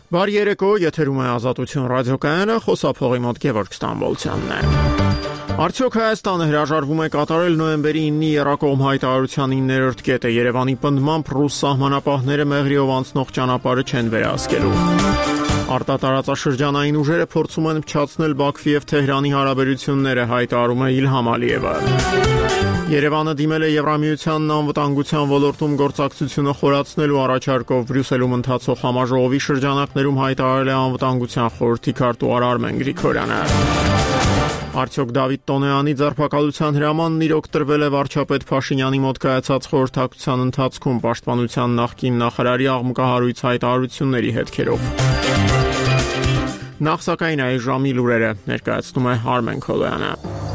Բարի երեկո, եթերում է Ազատություն ռադիոկայանը, խոսափողի մոտ Գևորգ Ստամբոլցյանն է։ Արդյոք Հայաստանը հրաժարվում է կատարել նոյեմբերի 9-ի եռակողմ հայտարարության 9-րդ կետը, Երևանի պնդմամբ ռուս սահմանապահները Մեղրիով անցնող ճանապարհը չեն վերահսկելու։ Արտատարածաշրջանային ուժերը փորձում են փչացնել Բաքվի եւ Թեհրանի հարաբերությունները, հայտարարում է Իլհամ Ալիևը։ Երևանը դիմել է Եվրամիությանն անվտանգության ոլորտում գործակցությունը խորացնելու առաջարկով Բրյուսելում ընթացող համաժողովի շրջանակներում հայտարարել է անվտանգության խորհրդի քարտուղար Արմեն Գրիգորյանը։ Արդյոք Դավիթ Տոնեյանի ձերբակալության հրամանն իրոք տրվել է վարչապետ Փաշինյանի մոտ կայացած խորհրդակցության ընթացքում Պաշտպանության նախկին նախարարի աղմկահարույց հայտարարությունների հետքերով։ Նախ սակայն այս ժամի լուրերը ներկայացնում է Արմեն Քոլոյանը։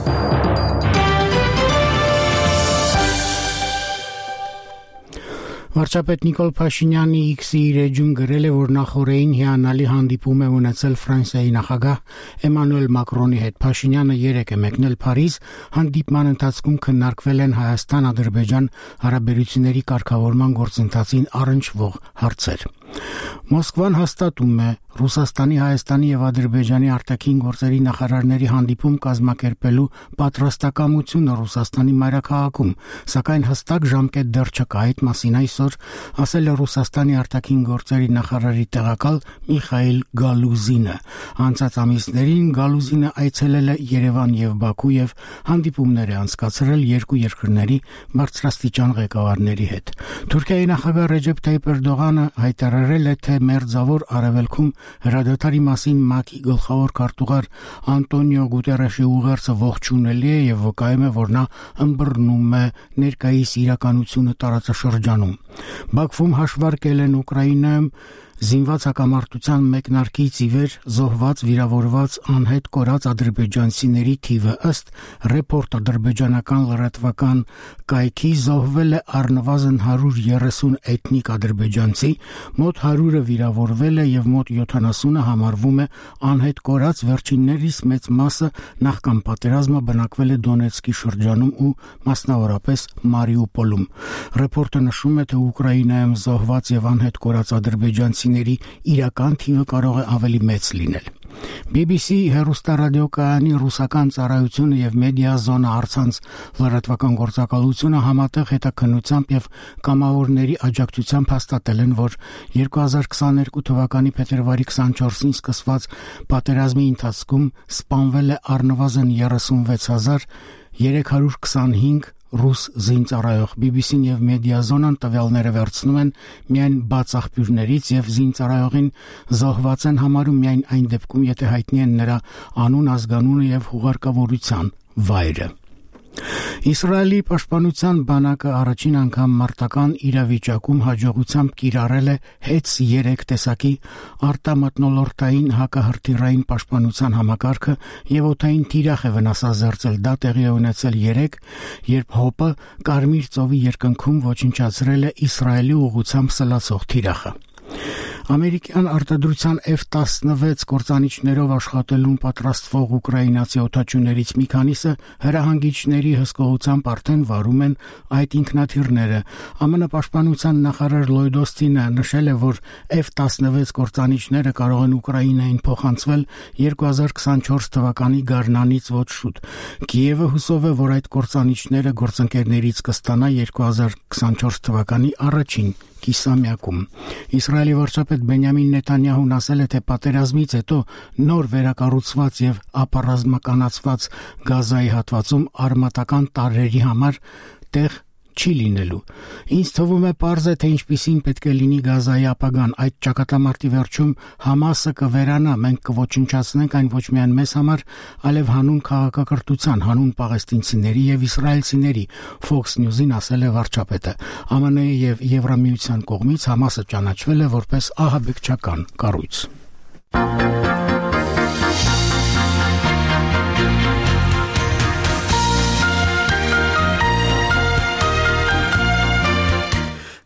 Վարչապետ Նիկոլ Փաշինյանը X-ի իր էջում գրել է, որ նախորդին հիանալի հանդիպում է ունեցել Ֆրանսիայի նախագահ Էմանուել Մակրոնի հետ։ Փաշինյանը երեկ է մեկնել Փարիզ, հանդիպման ընթացքում քննարկվել են Հայաստան-Ադրբեջան հարաբերությունների կարգավորման գործընթացին առնչվող հարցեր։ Մոսկվան հաստատում է Ռուսաստանի, Հայաստանի եւ Ադրբեջանի արտաքին գործերի նախարարների հանդիպում կազմակերպելու պատրաստակամությունը Ռուսաստանի մայրաքաղաքում, սակայն հստակ ժամկետ դեռ չկա։ Այդ մասին այսօր ասել է Ռուսաստանի արտաքին գործերի նախարարի տեղակալ Միխայիլ Գալուզինը։ Անցած ամիսներին Գալուզինը այցելել է Երևան եւ Բաքու եւ հանդիպումներ է անցկացրել երկու երկրների բարձրաստիճան ղեկավարների հետ։ Թուրքիայի նախագահ Ռեջեփ Թայիփ Էրդողանը հայտարարել է, թե Մերձավոր Արևելքում հրադադարի մասին ՄԱԿ-ի գլխավոր քարտուղար Անտոնիո Գուտերեշի ուղերձը ողջունելի է եւ վկայում է, որ նա ըմբռնում է ներկայիս իրականությունը տարածաշրջանում։ Բաքվում հաշվարկել են Ուկրաինայում զինված հակամարտության մեկնարկից ի վեր զոհված, վիրավորված, անհետ կորած ադրբեջանցիների թիվը ըստ ռեպորտ ադրբեջանական լրատվական կայքի զոհվել է առնվազն 130 էթնիկ ադրբեջանցի, մոտ 100-ը վիրավորվել է եւ մոտ 70-ը համարվում է անհետ կորած, վերջիններիս մեծ մասը նախքան պատերազմը բնակվել է Դոնեցկի շրջանում ու մասնավորապես Մարիուպոլում։ Ռեպորտը նշում է, թե Ուկրաինայում զոհված եւ անհետ կորած ադրբեջանցիների իրական թիվը կարող է ավելի մեծ լինել։ BBC հեռուստարադիոկայանի ռուսական ծառայությունը եւ մեդիազոնա առցանց լրատվական գործակալությունը համատեղ հետաքննությամբ եւ կամավորների աջակցությամբ հաստատել են, որ 2022 թվականի փետրվարի 24-ին սկսված պատերազմի ընթացքում սպանվել է առնվազն 36325 ռուս զինծառայող։ BBC-ն եւ մեդիազոնան տվյալները վերցնում են միայն բաց աղբյուրներից եւ զինծառայողին զոհված են համարում միայն այն դեպքում, եթե հայտնի են նրա անուն, ազգանունը եւ հուղարկավորության վայրը։ Իսրայելի պաշտպանության բանակը առաջին անգամ մարտական իրավիճակում հաջողությամբ կիրառել է HETS-3 տեսակի արտամթնոլորտային հակահրթիռային պաշտպանության համակարգը եւ օդային թիրախ է վնասազերծել։ Դա տեղի է ունեցել երեկ, երբ ՀՕՊ-ը Կարմիր ծովի երկնքում ոչնչացրել է Իսրայելի ուղղությամբ սլացող թիրախը։ Ամերիկյան արտադրության F-16 կործանիչներով աշխատելուն պատրաստվող ուկրաինացի օդաչուներից մի քանիսը հրահանգիչների հսկողությամբ արդեն վարում են այդ ինքնաթիռները։ ԱՄՆ պաշտպանության նախարար Լոյդ Օսթինը նշել է, որ F-16 կործանիչները կարող են Ուկրաինային փոխանցվել 2024 թվականի գարնանից ոչ շուտ։ Կիևը հուսով է, որ այդ կործանիչները գործընկերներից կստանա 2024 թվականի առաջին կիսամյակում։ Իսրայելի վարչապետ Բենյամին Նեթանյահուն ասել է, թե պատերազմից հետո նոր վերակառուցված եւ ապառազմականացված Գազայի հատվածում արմատական տարրերի համար տեղ չի լինելու։ Ինձ թվում է պարզ է, թե ինչպիսին պետք է լինի Գազայի ապագան։ Այդ ճակատամարտի վերջում Համասը կվերանա, մենք կոչնչացնենք այն ոչ միայն մեզ համար, այլև հանուն քաղաքակրթության, հանուն պաղեստինցիների եւ իսրայելցիների, Fox News-ին ասել է վարչապետը։ ԱՄՆ-ի եւ Եվրամիության կողմից Համասը ճանաչվել է որպես ահաբեկչական կառույց։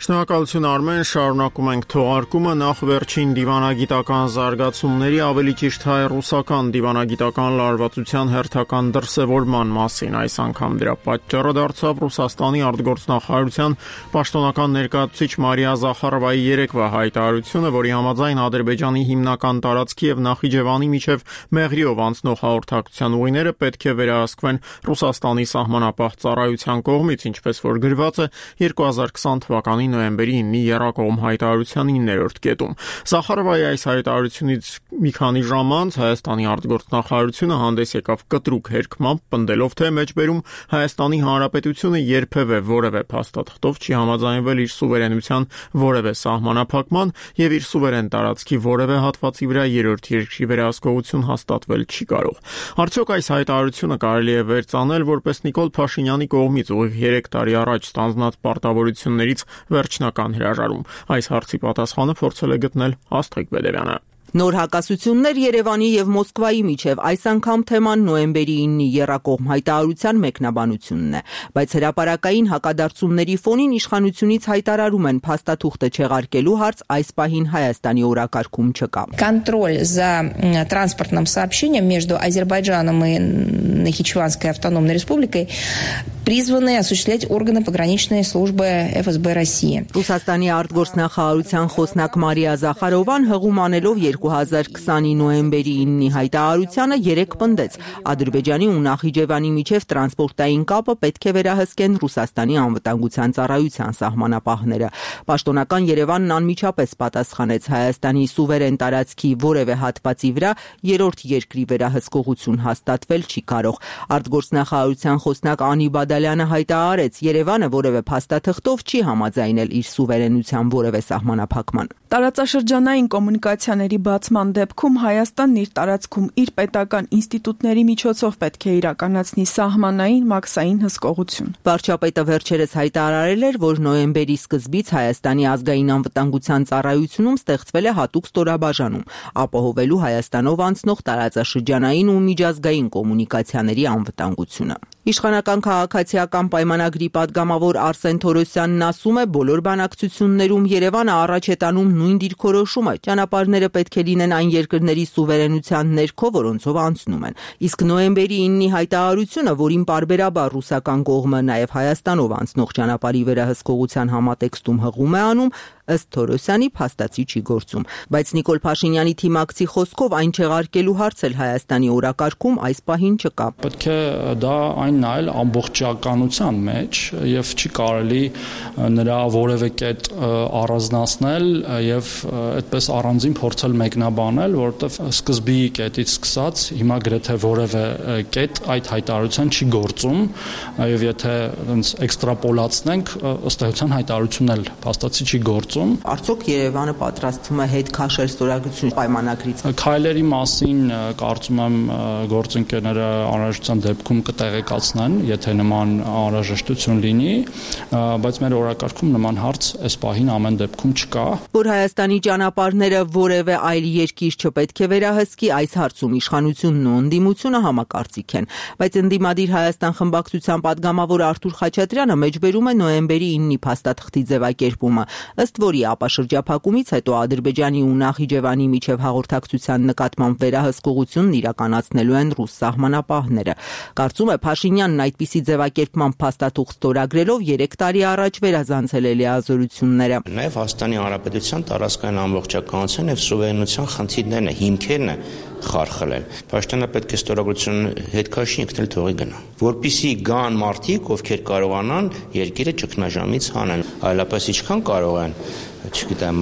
Շնորհակալություն Արմեն, շարունակում ենք թողարկումը նախ վերջին դիվանագիտական զարգացումների, ավելի ճիշտ հայ-ռուսական դիվանագիտական լարվածության հերթական դրսևորման մասին։ Այս անգամ դրա պատճառը դարձավ Ռուսաստանի արտգործնախարարության պաշտոնական ներկայացուցիչ Մարիա Զախարովայի երեկվա հայտարարությունը, որի համաձայն Ադրբեջանի հիմնական տարածքի եւ Նախիջևանի միջև Մեղրիով անցնող հաղորդակցության ուղիները պետք է վերահսկվեն Ռուսաստանի սահմանապահ ծառայության կողմից, ինչպես որ գրված է 2020 թվականի նոյեմբերի 9-ի եռակողմ հայտարարության 9-րդ կետում։ Զախարովայի այս հայտարարությունից մի քանի ժամ անց Հայաստանի արտգործնախարարությունը հանդես եկավ կտրուկ հերքմամբ, պնդելով, թե մեջբերում Հայաստանի Հանրապետությունը երբևէ որևէ փաստաթղթով չի համաձայնվել իր սուվերենության որևէ սահմանափակման եւ իր սուվերեն տարածքի որևէ հատվածի վրա երրորդ երկրի վերահսկողություն հաստատվել չի կարող։ Արդյոք այս հայտարարությունը կարելի է վերծանել որպես Նիկոլ Փաշինյանի կողմից ուղիղ 3 տարի առաջ ստանձնած պարտավորություններից վերջնական հրաժարում։ Այս հարցի պատասխանը փորձել է գտնել Աստղիկ Բեդևյանը։ Նոր հակասություններ Երևանի եւ Մոսկվայի միջև այս անգամ թեման նոյեմբերի 9-ի եռակողմ հայտարարության մեկնաբանությունն է, բայց հրապարակային հակադարձումների ֆոնին իշխանությունից հայտարարում են փաստաթուղթը չեղարկելու հարց այս պահին Հայաստանի օրակարգում չկա։ Контроль за транспортным сообщением между Азербайджаном и Нахичеванской автономной республикой призваны осуществлять органы пограничной службы ФСБ России. Ռուսաստանի արտգործնախարարության խոսնակ Մարիա Զախարովան հղում անելով 2020-ի նոյեմբերի 9-ի հայտարարությանը 3 պնդեց. Ադրբեջանի ու Նախիջևանի միջև տրանսպորտային կապը պետք է վերահսկեն Ռուսաստանի անվտանգության ծառայության սահմանապահները։ Պաշտոնական Երևանն անմիջապես պատասխանեց Հայաստանի սուվերեն տարածքի որևէ հատվածի վրա երրորդ երկրի վերահսկողություն հաստատվել չի կարող։ Արտգործնախարարության խոսնակ Անի Բադալյանը հայտարարեց. Երևանը որևէ փաստաթղթով չի համաձայնել իր սուվերենության որևէ սահմանափակման։ Տարածաշրջանային կոմունիկացիաների բացման դեպքում Հայաստանն իր տարածքում իր պետական ինստիտուտների միջոցով պետք է իրականացնի սահմանային մաքսային հսկողություն։ Վարչապետը վերջերս հայտարարել էր, որ նոյեմբերի սկզբից Հայաստանի ազգային անվտանգության ծառայությունում ստեղծվել է հատուկ ստորաբաժանում, ապահովելու Հայաստանով անցնող տարածաշրջանային ու միջազգային կոմունիկացիաների անվտանգությունը։ Իշխանական քաղաքացիական պայմանագրի падգամավոր Արսեն Թորոսյանն ասում է, բոլոր բանակցություններում Երևանը առաջ է տանում նույն դիրքորոշումը, ճանապարհները պետք է լինեն այն երկրների սուվերենության ներքո, որոնցով անցնում են։ Իսկ նոյեմբերի 9-ի հայտարարությունը, որին պարբերաբար ռուսական կողմը նաև Հայաստանով անցնող ճանապարհի վերահսկողության համատեքստում հղում է անում, ըստ Թորոսյանի փաստացի չի գործում, բայց Նիկոլ Փաշինյանի թիմակցի խոսքով այն չեղարկելու հարց էլ Հայաստանի օրակարգում այս պահին չկա։ Պետք է դա այն նայել ամբողջականության մեջ եւ չի կարելի նրա որևէ կետ առանձնացնել եւ այդպես առանձին փորձել մեկնաբանել, որովհետեւ սկզբի կետից սկսած հիմա գրեթե որևէ կետ այդ հայտարարության չի գործում եւ եթե այնց էքստրապոլացնենք, ըստ էության հայտարարությունն էլ փաստացի չի գործում։ Արդյոք Երևանը պատրաստվում է հետ քաշել ստորագրություն պայմանագրից։ Քայլերի մասին կարծում եմ գործընկերները անհրաժեշտության դեպքում կտեղեկացնեն, եթե նման անհրաժեշտություն լինի, բայց մեր օրակարգում նման հարց այս պահին ամեն դեպքում չկա։ Որ Հայաստանի ճանապարհները որևէ այլ երկիր չպետք է վերահսկի, այս հարցում իշխանությունն ու ընդդիմությունը համակարծիք են, բայց ընդդիմադիր Հայաստան խմբակցության падգամավոր Արթուր Խաչատրյանը մեջբերում է նոյեմբերի 9-ի փաստաթղթի ձևակերպումը, ըստ որի ապաշրջափակումից հետո Ադրբեջանի ու Նախիջևանի միջև հաղորդակցության նկատմամբ վերահսկողությունն իրականացնելու են ռուս սահմանապահները։ Կարծում է Փաշինյանն այդպիսի ձևակերպման փաստաթուղթ ստորագրելով 3 տարի առաջ վերազանցել է լիազորությունները։ Նաև Հայաստանի Հանրապետության տարածքային ամբողջականության եւ սուվերենության խնդիրներն է, հիմքերն է խարխլել։ Պաշտոնը պետք է ստորագրություն հետ քաշի ինքն էլ թողի գնա, որpիսի գան մարդիկ, ովքեր կարողանան երկիրը ճգնաժամից հանեն, այլապես ինչքան կարող են, չգիտեմ,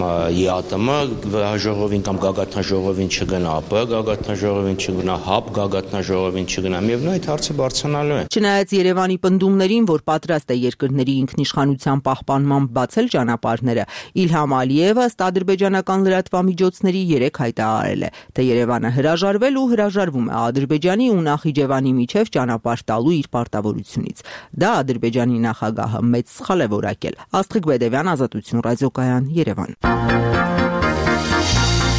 ԵԱՏՄ հաջողովին կամ գագաթնաժողովին չգնա, ԱՊ գագաթնաժողովին չգնա, ՀԱՊ գագաթնաժողովին չգնա, միևնույն այդ հարցը բարձրանալու է։ Չնայած Երևանի պնդումներին, որ պատրաստ է երկրների ինքնիշխանության պահպանմամբ բացել ճանապարհները, Իլհամ Ալիևը ըստ ադրբեջանական լրատվամիջոցների 3 հայտարարել է, թե Երևանը հրաժարվել ու հրաժարվում է Ադրբեջանի ու Նախիջևանի միջև ճանապարհ տալու իր պարտավորությունից։ Դա Ադրբեջանի նախագահը մեծ սխալ է որակել։ Աստղիկ Բեդևյան, Ազատություն ռադիոկայան, Երևան։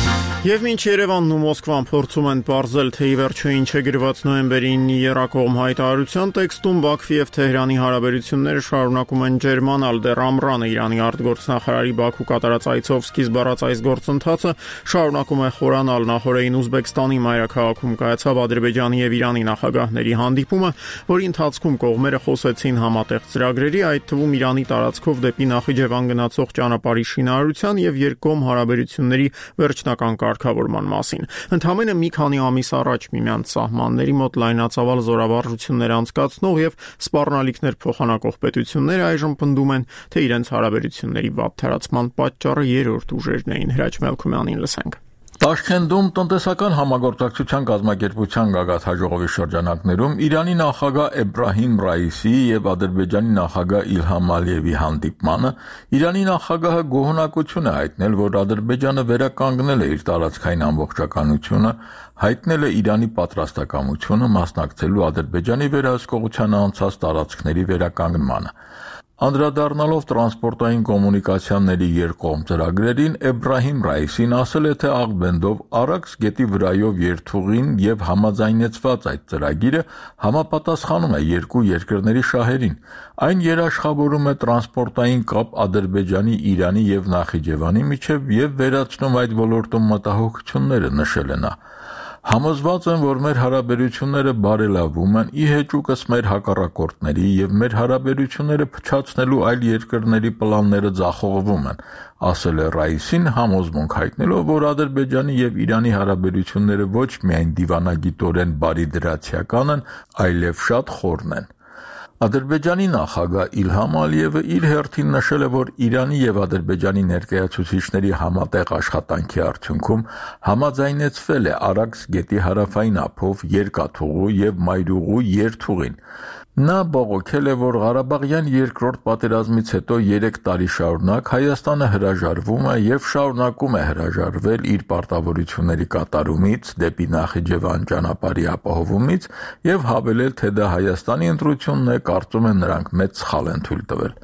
Եվ մինչ Երևանն ու Մոսկվան փորձում են բարձել, թե ի վերջո ինչ է գրված նոյեմբերի 9-ի երակողմ հայտարարության տեքստում, Բաքվի եւ Թեհրանի հարաբերությունները շարունակում են ջերմանալ։ Դեռ ամռանը Իրանի արտգործնախարարի Բաքու կատարած այցով սկիզբ առած այս գործընթացը շարունակում է խորանալ։ Նախորդին Ուզբեկստանի մայրաքաղաքում կայացավ Ադրբեջանի եւ Իրանի նախագահների հանդիպումը, որի ընթացքում կողմերը խոսեցին համատեղ ծրագրերի, այդ թվում Իրանի տարածքով դեպի Նախիջևան գնացող ճանապարհի շինարարության եւ երկկողմ հարաբերությունների վերջնական կարգավորման մասին։ Ընդամենը մի քանի ամիս առաջ միմյանց սահմանների մոտ լայնածավալ զորավարժություններ անցկացնող եւ սպառնալիքներ փոխանակող պետությունները այժմ պնդում են, թե իրենց հարաբերությունների վատ թարացման պատճառը երրորդ ուժերն էին։ Հրաչ Մելքումյանին լսենք։ Տաշքենդում տնտեսական համագործակցության կազմակերպության գագաթաժողովի շրջանակներում Իրանի նախագահ Էբրահիմ Ռայիսիի եւ Ադրբեջանի նախագահ Իլհամ Ալիևի հանդիպմանը Իրանի նախագահը գոհունակություն է հայտնել, որ Ադրբեջանը վերականգնել է իր տարածքային ամբողջականությունը, հայտնել է Իրանի պատրաստակամությունը մասնակցելու Ադրբեջանի վերահսկողության անցած տարածքների վերականգնմանը։ Անդրադառնալով տրանսպորտային կոմունիկացիաների երկկողմ ծրագրերին, Էբրահիմ Ռայիսին ասել է, թե Աղբենդով Արաքս գետի վրայով երթուղին եւ համաձայնեցված այդ ծրագիրը համապատասխանում է երկու երկրների շահերին։ Այն երաշխավորում է տրանսպորտային կապ Ադրբեջանի, Իրանի եւ Նախիջևանի միջև եւ վերացնում այդ ոլորտում մտահոգությունները, նշել է նա։ Համոզված եմ, որ մեր հարաբերությունները բարելավում են, ի հեճուկս մեր հակառակորդների եւ մեր հարաբերությունները փչացնելու այլ երկրների պլանները ձախողվում են, ասել է Ռայիսին, համոզմունք հայտնելով, որ Ադրբեջանի եւ Իրանի հարաբերությունները ոչ միայն դիվանագիտորեն բարիդրացիական են, այլև շատ խորն են։ Ադրբեջանի նախագահ Իլհամ Ալիևը իր հերթին նշել է, որ Իրանի եւ Ադրբեջանի ներկայացուցիչների համատեղ աշխատանքի արդյունքում համաձայնեցվել է Արաքս գետի հարավային ափով երկաթուղու եւ մայրուղու երթուղին։ Նա բողոքել է, որ Ղարաբաղյան երկրորդ պատերազմից հետո 3 տարի շարունակ Հայաստանը հրաժարվում է եւ շարունակում է հրաժարվել իր պարտավորությունների կատարումից դեպի Նախիջևան ճանապարհի ապահովումից եւ հավելել, թե դա Հայաստանի ընտրությունն է, կարծում են նրանք մեծ սխալ են թույլ տվել։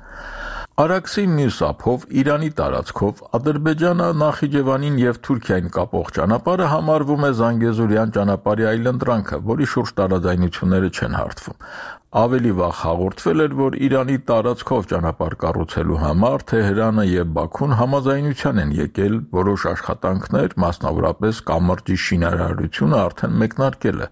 Արաքսի մյուս ափով Իրանի տարածքով Ադրբեջանը Նախիջևանին եւ Թուրքիային կապող ճանապարհը համարվում է Զանգեզուրյան ճանապարհի այլընտրանքը, որի շուրջ տարաձայնությունները չեն հարթվում։ Ավելի վաղ հաղորդվել էր, որ Իրանի տարածքով ճանապարհ կառուցելու համար Թեհրանը եւ Բաքուն համաձայնության են եկել, որոշ աշխատանքներ, մասնավորապես կամրջի շինարարությունը արդեն մեկնարկել է։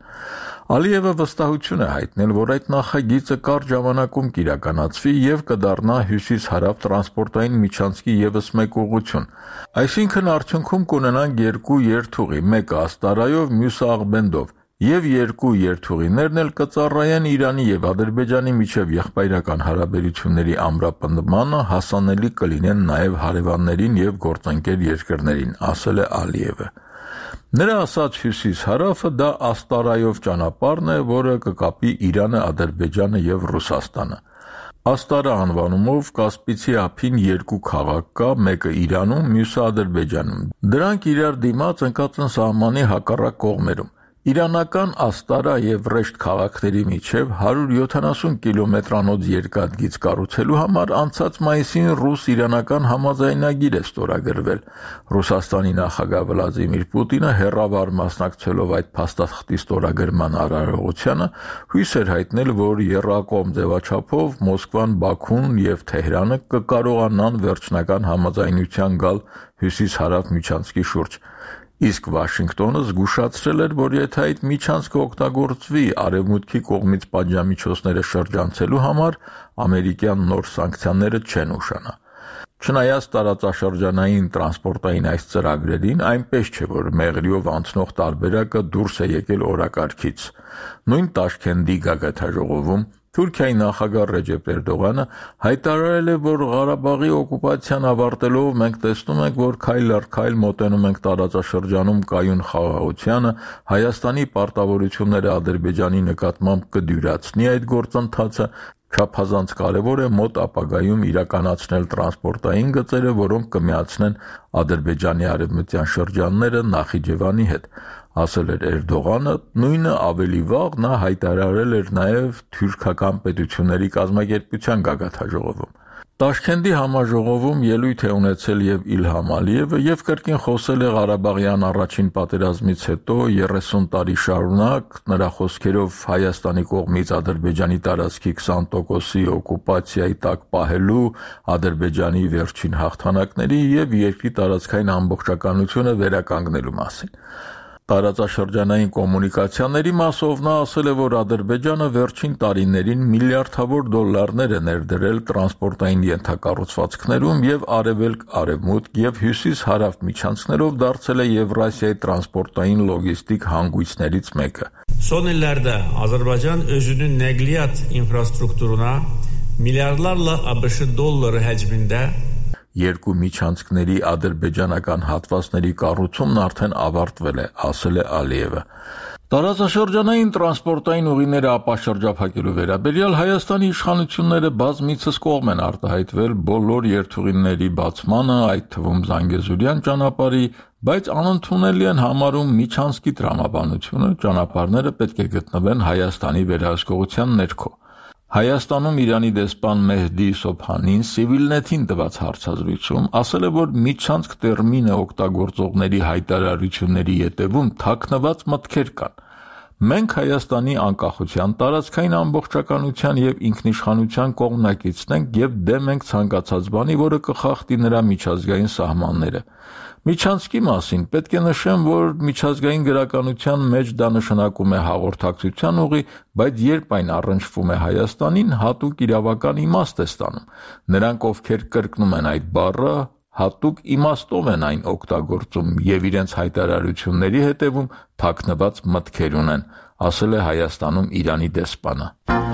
Ալիևը վստահություն է հայտնել, որ այդ նախագիծը կարճ ժամանակում կիրականացվի եւ կդառնա հյուսիս-հարավ տրանսպորտային միջանցքի եւս մեկ ուղղություն։ Այսինքն արդյունքում կունենանք երկու երթուղի, մեկը Աստարայով, մյուսը Աղբենդով, եւ երկու երթուղիներն էլ կծառայեն Իրանի եւ Ադրբեջանի միջև եղբայրական հարաբերությունների ամրապնդմանը, հասանելի կլինեն նաեւ հարևաններին եւ գործընկեր երկրներին, ասել է Ալիևը։ Նրա ասած հյուսիս-հարավը դա Աստարայով ճանապարհն է, որը կկապի Իրանը, Ադրբեջանը եւ Ռուսաստանը։ Աստարա անվանումով Կասպիցի ափին երկու քաղաք կա, մեկը Իրանում, մյուսը Ադրբեջանում։ Դրանք իրար դիմաց ընկած են սահմանի հակառակ կողմերում։ Իրանական Աստարա եւ Ռեշտ քաղաքների միջև 170 կիլոմետրանոց երկաթգիծ կառուցելու համար անցած մայիսին ռուս-իրանական համաձայնագիր է ստորագրվել։ Ռուսաստանի նախագահ Վլադիմիր Պուտինը հերավար մասնակցելով այդ փաստաթղթի ստորագրման արարողությանը հույս էր հայտնել, որ եռակողմ ձևաչափով Մոսկվան, Բաքուն եւ Թեհրանը կկարողանան վերջնական համաձայնության գալ հյուսիս-հարավ միջանցքի շուրջ։ Իսկ Վաշինգտոնը զգուշացրել էր, որ եթե այդ միջանցքը օգտագործվի արևմուտքի կողմից պատժամիջոցները շրջանցելու համար, ամերիկյան նոր սանկցիաները չեն ուշանա։ Չնայած տարածաշրջանային տրանսպորտային այս ծրագրերին, այնպես չէ, որ մեղրիով անցնող տարբերակը դուրս է եկել օրակարգից։ Նույն Տաշքենդի գագաթաժողովում Թուրքիայի նախագահ Ռեջեփ Էրդողանը հայտարարել է, որ Ղարաբաղի օկուպացիան ավարտելով մենք տեսնում ենք, որ քայլ առ քայլ մոտենում ենք տարածաշրջանում կայուն խաղաղությանը, Հայաստանի պարտավորությունները Ադրբեջանի նկատմամբ կդյուրացնի այդ գործընթացը, չափազանց կարևոր է մոտ ապագայում իրականացնել տրանսպորտային գծերը, որոնք կմիացնեն Ադրբեջանի արևմտյան շրջանները Նախիջևանի հետ, ասել էր Էրդողանը, նույնը ավելի վաղ նա հայտարարել էր նաև թուրքական պետությունների կազմակերպության գագաթաժողովում։ Տաշքենտի համաժողովում ելույթ է ունեցել եւ Իլհամ Ալիևը եւ կրկին խոսել է Ղարաբաղյան առաջին պատերազմից հետո 30 տարի շարունակ նրա խոսքերով Հայաստանի կողմից Ադրբեջանի տարածքի 20%-ի օկուպացիայի տակ պահելու, Ադրբեջանի վերջին հաղթանակների եւ երկրի տարածքային ամբողջականությունը վերականգնելու մասին։ Տարածաշրջանային կոմունիկացիաների մասով նա ասել է, որ Ադրբեջանը վերջին տարիներին միլիարդավոր դոլարներ է ներդրել տրանսպորտային ենթակառուցվածքներում եւ արևելք-արևմուտք եւ հյուսիս-հարավ միջանցքներով դարձել է Եվրասիայի տրանսպորտային լոգիստիկ հանգույցներից մեկը։ Son illərdə Azərbaycan özünün nəqliyyat infrastrukturuna milyardlarla ABŞ dolları həcmində Երկու միջանցքների ադրբեջանական հատվածների կառուցումն արդեն ավարտվել է, ասել է Ալիևը։ Տարածաշրջանային տրանսպորտային ուղիները ապաշրջափակելու վերաբերյալ Հայաստանի իշխանությունները բազմիցս կողմ են արտահայտվել բոլոր երթուղիների բացմանը, այդ թվում Զանգեզուրյան ճանապարհի, բայց անընդունելի են համարում միջանցքի տրամաբանությունը, ճանապարհները պետք է գտնվեն Հայաստանի վերահսկողության ներքո։ Հայաստանում Իրանի դեսպան Մեհդի Սոբհանին Civilnet-ին տված հարցազրույցում ասել է, որ միջանցք տերմինը օգտագործողների հայտարարությունների ետևում թաքնված մտքեր կան։ Մենք Հայաստանի անկախության, տարածքային ամբողջականության եւ ինքնիշխանության կողմնակիցն ենք եւ դեմ ենք ցանկացած բանի, որը կխախտի նրա միջազգային սահմանները։ Միջանցքի մասին պետք է նշեմ, որ միջազգային գրականության մեջ դա նշանակում է հաղորդակցության ուղի, բայց երբ այն առնչվում է Հայաստանին, հատուկ իրավական իմաստ է ստանում։ Նրանք, ովքեր կրկնում են այդ բառը, հատուկ իմաստով են այն օգտագործում եւ իրենց հայտարարությունների հետևում թաքնված մտքեր ունեն, ասել է Հայաստանում Իրանի դեսպանը։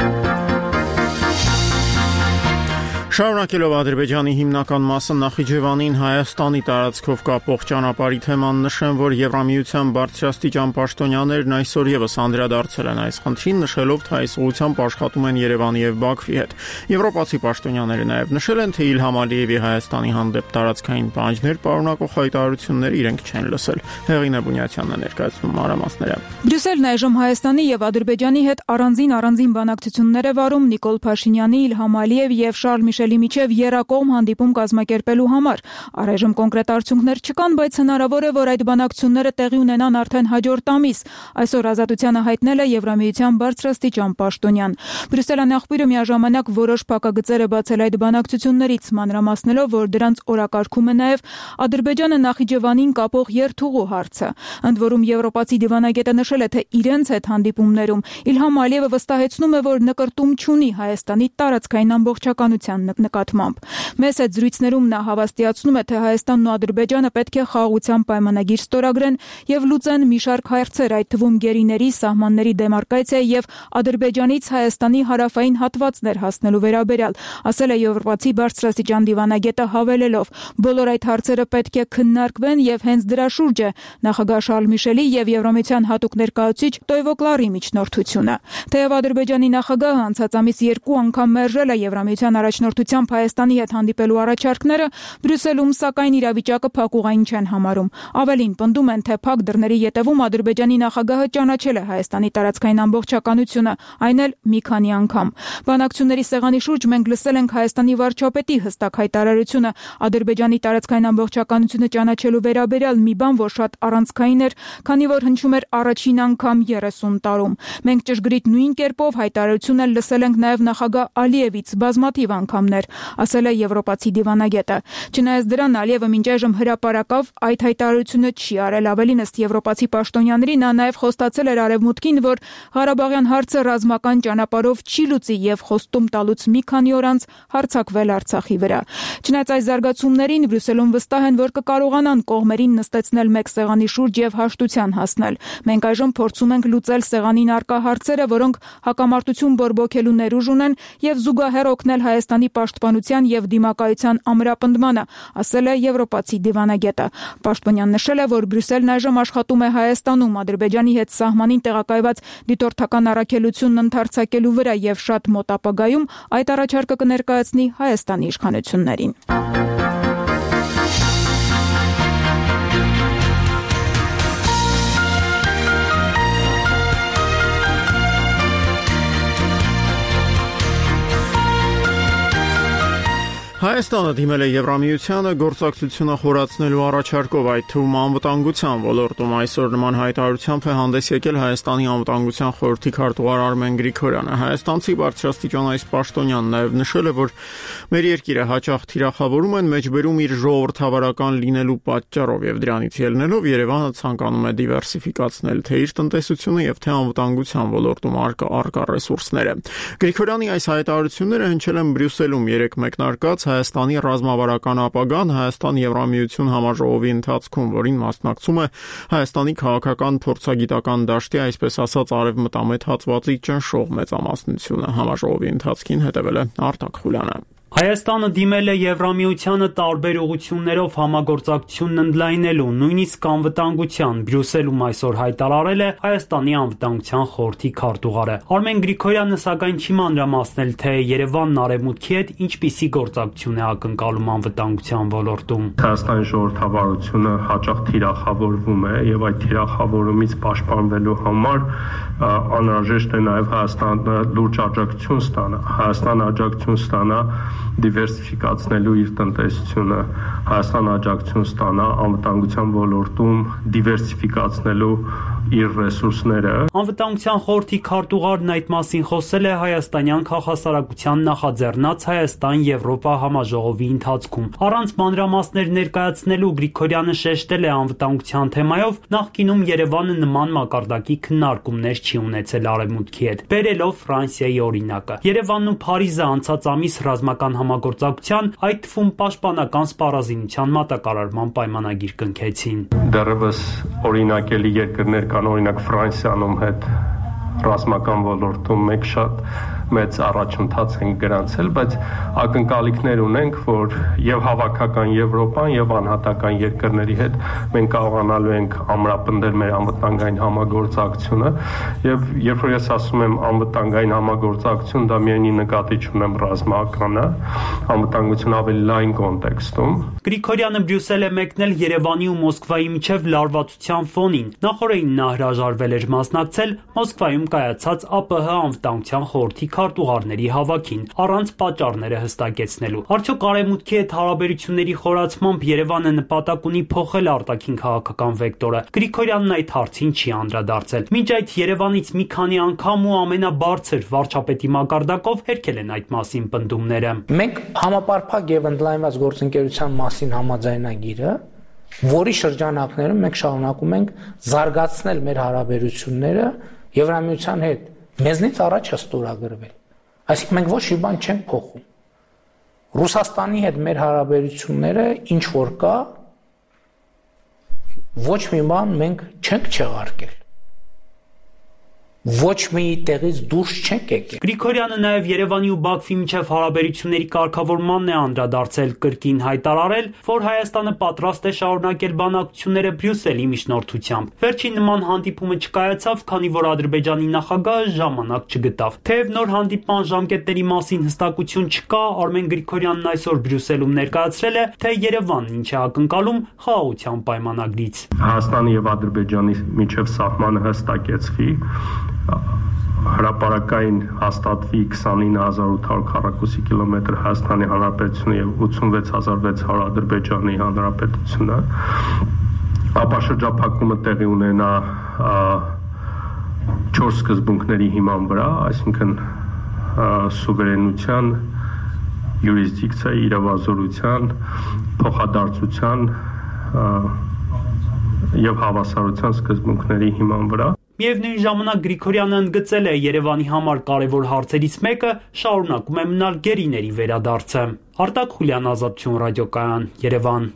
Շարունակելով Ադրբեջանի հիմնական մասը Նախիջևանին Հայաստանի տարածքով կապող ճանապարհի թեման նշեմ, որ Եվրամիության բարձրաստիճան պաշտոնյաներն այսօր եւս անդրադարձել են այս խնդրին, նշելով, թե այս ուղղությամբ աշխատում են Երևանի եւ Բաքվի հետ։ Եվրոպացի պաշտոնյաները նաեւ նշել են, թե Իլհամ Ալիևի Հայաստանի հանդեպ տարածքային պահանջներ պարունակող հայտարարությունները իրենք չեն լսել։ Հեղինե Բունյացյանն է ներկայացնում մանրամասները։ Բրյուսելն այժմ Հայաստանի եւ Ադրբեջանի հետ առանձին բանակցություններ է վարում Նիկոլ Փաշինյանի, Իլհամ Ալիև եւ Շարլ Միշելի միջև եռակողմ հանդիպում կազմակերպելու համար։ Առայժմ կոնկրետ արդյունքներ չկան, բայց հնարավոր է, որ այդ բանակցությունները տեղի ունենան արդեն հաջորդ ամիս։ Այսօր Ազատությանը հայտնել է Եվրամիության բարձրաստիճան պաշտոնյան։ Բրյուսելյան աղբյուրը միաժամանակ որոշ փակագծեր է բացել այդ բանակցություններից, մանրամասնելով, որ դրանց օրակարգում է նաեւ Ադրբեջանը Նախիջևանին կապող երթուղու հարցը։ Ընդ որում եվրոպացի դիվանագետը նշել է, թե իրենց հետ հանդիպումներում Իլհամ Ալիևը վստահեցնում է, որ նկրտում չունի Հայաստանի տարածքային ամբողջականության նկատմամբ։ Մեծ այդ զրույցներում նա հավաստիացնում է, թե Հայաստանն ու Ադրբեջանը պետք է խաղաղության պայմանագիր ստորագրեն եւ լուծեն մի շարք հարցեր, այդ թվում գերիների, սահմանների դեմարկացիա եւ Ադրբեջանից Հայաստանի հարավային հատվածներ հասնելու վերաբերյալ, ասել է եվրոպացի բարձրաստիճան դիվանագետը հավելելով. բոլոր այդ հարցերը պետք է քննարկվեն եւ հենց դրա շուրջ է նախագահ Շարլ Միշելի եւ Եվրամիության հատուկ ներկայացուցիչ Տոյվո Կլարի միջնորդությունը։ Թեև Ադրբեջանի նախագահը անցած ամիս 2 անգամ մերժել է Եվրամիության առաջնորդությամբ Հայաստանի հետ հանդիպելու առաջարկները, Բրյուսելում սակայն իրավիճակը փակուղային չեն համարում։ Ավելին, պնդում են, թե փակ դռների ետևում Ադրբեջանի նախագահը ճանաչել է Հայաստանի տարածքային ամբողջականությունը, այն էլ մի քանի անգամ։ Բանակցությունների սեղանի շուրջ մենք լսել ենք Հայաստանի վարչապետի հստակ հայտարարությունը Ադրբեջանի տարածքային ամբողջականությունը ճանաչելու վերաբերյալ մի բան, որ շատ առանցքային էր, քանի որ հնչում էր առաջին անգամ 30 տարում։ Մենք ճշգրիտ նույն կերպով հայտարարություն էլ լսել ենք նաև նախագահ Ալիևից բազմաթիվ անգամներ, ասել է եվրոպացի դիվանագետը։ Չնայած դրան Ալիևը մինչ այժմ հրապարակավ այդ հայտարարությունը չի արել, ավելին ըստ եվրոպացի պաշտոնյաների նա նաև խոստացել էր Արևմուտքին, որ Ղարաբաղյան հարցը ռազմական ճանապարհով չի լուծի եւ խոստում տալուց մի քանի օր անց հարձակվել Արցախի վրա։ Չնայած այս զարգացումներին Բրյուսելում վստահ են, որ կկարողանան կողմերին նստեցնել մեկ սեղանի շուրջ եւ հաշտության հասնել։ Մենք այժմ փորձում ենք լուծել սեղանին առկա հարցերը, որոնք հակամարտություն բորբոքելու ներուժ ունեն եւ զուգահեռ օգնել Հայաստանի պաշտպանության եւ դիմակայության ամրապնդմանը, ասել է եվրոպացի դիվանագետը։ Պաշտոնյան նշել է, որ Բրյուսելն այժմ աշխատում է Հայաստանում Ադրբեջանի հետ սահմանին տեղակայված դիտորդական առաքելությունն ընդարձակելու վրա եւ շատ մոտ ապագայում այդ առաջարկը կներկայացնի Հայաստանի իշխանություններին։ Հայաստանը դիմել է Եվրամիությանը գործակցությունը խորացնելու առաջարկով, այդ թվում անվտանգության ոլորտում այսօր նման հայտարարությամբ է հանդես եկել Հայաստանի անվտանգության խորհրդի քարտուղար Արմեն Գրիգորյանը։ Հայաստանցի բարձրաստիճան այս պաշտոնյան նաև նշել է, որ մեր երկիրը հաճախ թիրախավորում են մեջբերում իր ժողովրդավարական լինելու պատճառով եւ դրանից ելնելով Երևանը ցանկանում է դիվերսիֆիկացնել թե իր տնտեսությունը եւ թե անվտանգության ոլորտում առկա ռեսուրսները։ Գրիգորյանի այս հայտարարությունները հնչել են Բրյուսելում երեք մեկնարկած Հայաստանի ռազմավարական ապագան Հայաստան-Եվրամիություն համաժողովի ընթացքում, որին մասնակցում է Հայաստանի քաղաքական փորձագիտական դաշտի, այսպես ասած, արևմտամետ հատվածի ճնշող մեծամասնությունը։ Համաժողովի ընթացքին հետևել է Արտակ Խուլյանը։ Հայաստանը դիմել է Եվրամիությանը տարբեր ուղղություններով համագործակցությունն ընդլայնելու, նույնիսկ անվտանգության։ Բրյուսելում այսօր հայտարարել է Հայաստանի անվտանգության խորհրդի քարտուղարը։ Արմեն Գրիգորյանը սակայն չի մանրամասնել, թե Երևանն արևմուտքի հետ ինչպիսի գործակցություն է ակնկալում անվտանգության ոլորտում։ Հայաստանի ժողովրդավարությունը հաճախ թիրախավորվում է եւ այդ թիրախավորումից պաշտպանվելու համար անհրաժեշտ է նաեւ Հայաստանը լուրջ աջակցություն ստանա։ Հայաստան աջակցություն ստանա դիվերսիֆիկացնելու իր տնտեսությունը, Հայաստան աջակցություն ստանա անվտանգության ոլորտում դիվերսիֆիկացնելու իր ռեսուրսները։ Անվտանգության խորհրդի քարտուղարն այդ մասին խոսել է հայաստանյան քաղաքասարակության նախաձեռնած Հայաստան-Եվրոպա համաժողովի ընթացքում։ Առանց մանրամասներ ներկայացնելու Գրիգորյանը շեշտել է անվտանգության թեմայով նախկինում Երևանը նման մակարդակի քննարկումներ չի ունեցել արևմուտքի հետ, բերելով Ֆրանսիայի օրինակը։ Երևանն ու Փարիզը անցած ամիս ռազմական համագործակցության, այդ թվում պաշտպանական սպառազինության մատակարարման պայմանագիր կնքեցին։ Դեռևս օրինակելի երկրներ կան, օրինակ Ֆրանսիանում հետ ռազմական ոլորտում մեկ շատ մեծ առաջընթաց են գրանցել, բայց ակնկալիքներ ունենք, որ եւ հավաքական Եվրոպան եւ անհատական երկրների հետ մենք կարողանալու ենք ամրապնդել մեր անվտանգային համագործակցությունը եւ երբ որ ես ասում եմ անվտանգային համագործակցություն, դա միայն նկատի չունեմ ռազմականը, անվտանգություն ավելի լայն կոնտեքստում։ Գրիգորյանը Բրյուսել է մեկնել Երևանի ու Մոսկվայի միջև լարվածության ֆոնին։ Նախորդին նա հրաժարվել էր մասնակցել Մոսկվայում կայացած ԱՊՀ անվտանգության խորհրդի քարտուղարների հավաքին, առանց պատճառները հստակեցնելու։ Արդյոք արևմուտքի հետ հարաբերությունների խորացմամբ Երևանը նպատակ ունի փոխել արտաքին քաղաքական վեկտորը։ Գրիգորյանն այդ հարցին չի անդրադարձել։ Մինչ այդ Երևանից մի քանի անգամ ու ամենաբարձր վարչապետի մակարդակով հերքել են այդ մասին պնդումները։ Մենք համապարփակ եւ ընդլայնված գործընկերության մասին համաձայնագիրը, որի շրջանակներում մենք շարունակում ենք զարգացնել մեր հարաբերությունները Եվրամիության հետ, մեզնից առաջ է ստորագրվել։ Այսինքն մենք ոչ մի բան չենք փոխում։ Ռուսաստանի հետ մեր հարաբերությունները ինչ որ կա, ոչ մի բան մենք չենք չեղարկել։ Ոչ մի տեղից դուրս չենք եկել։ Գրիգորյանը նաև Երևանի ու Բաքվի միջև հարաբերությունների կարգավորմանն է անդրադարձել, կրկին հայտարարել, որ Հայաստանը պատրաստ է շարունակել բանակցությունները Բրյուսելի միջնորդությամբ։ Վերջին նման հանդիպումը չկայացավ, քանի որ Ադրբեջանի նախագահը ժամանակ չգտավ։ Թեև նոր հանդիպման ժամկետների մասին հստակություն չկա, Արմեն Գրիգորյանն այսօր Բրյուսելում ներկայացրել է, թե Երևանն ինչ է ակնկալում խաղաղության պայմանագրից։ Հայաստանի եւ Ադրբեջանի միջև սահմանը հստակեցվի, հրապարակային հաստատվի 29800 քառակուսի կիլոմետր Հայաստանի Հանրապետությունը եւ 86600 Ադրբեջանի Հանրապետությունը, ապա շրջափակումը տեղի ունենա 4 սկզբունքների հիման վրա, այսինքն սուվերենության, յուրիսդիկցիայի, իրավազորության, փոխադարձության եւ հավասարության սկզբունքների հիման վրա։ Միևնույն ժամանակ Գրիգորյանը ընդգծել է Երևանի համար կարևոր հարցերից մեկը շարունակում է մնալ գերիների վերադարձը։ Արտակ Խուլյան, Ազատություն ռադիոկայան, Երևան։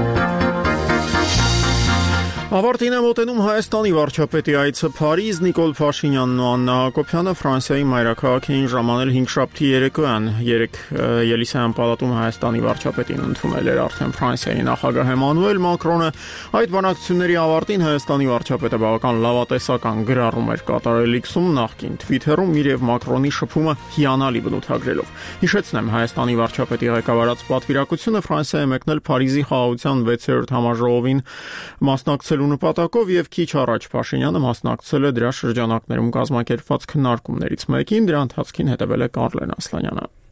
Ավարտին է մոտենում Հայաստանի վարչապետի այցը Փարիզ, Նիկոլ Փաշինյանն ու Աննա Հակոբյանը Ֆրանսիայի մայրաքաղաք էին ժամանել 5-շաբթի երեկոյան։ Երեկ Ելիսեյան պալատում Հայաստանի վարչապետին ընդունել էր արդեն Ֆրանսիայի նախագահ Էմանուել Մակրոնը։ Այդ բանակցությունների ավարտին Հայաստանի վարչապետը բավական լավատեսական գրառում էր կատարել X-ում, նախկին Twitter-ում իր եւ Մակրոնի շփումը հիանալի բնութագրելով։ Հիշեցնեմ, Հայաստանի վարչապետի ղեկավարած պատվիրակությունը Ֆրանսիա է մեկնել Փարիզի խաղաղության 6-րդ համաժողովին մասնակցելու նպատակով եւ քիչ առաջ Փաշինյանը մասնակցել է դրա շրջանակներում կազմակերպված քննարկումներից մեկին, դրա ընթացքին հետևել է Կարլեն Ասլանյանը։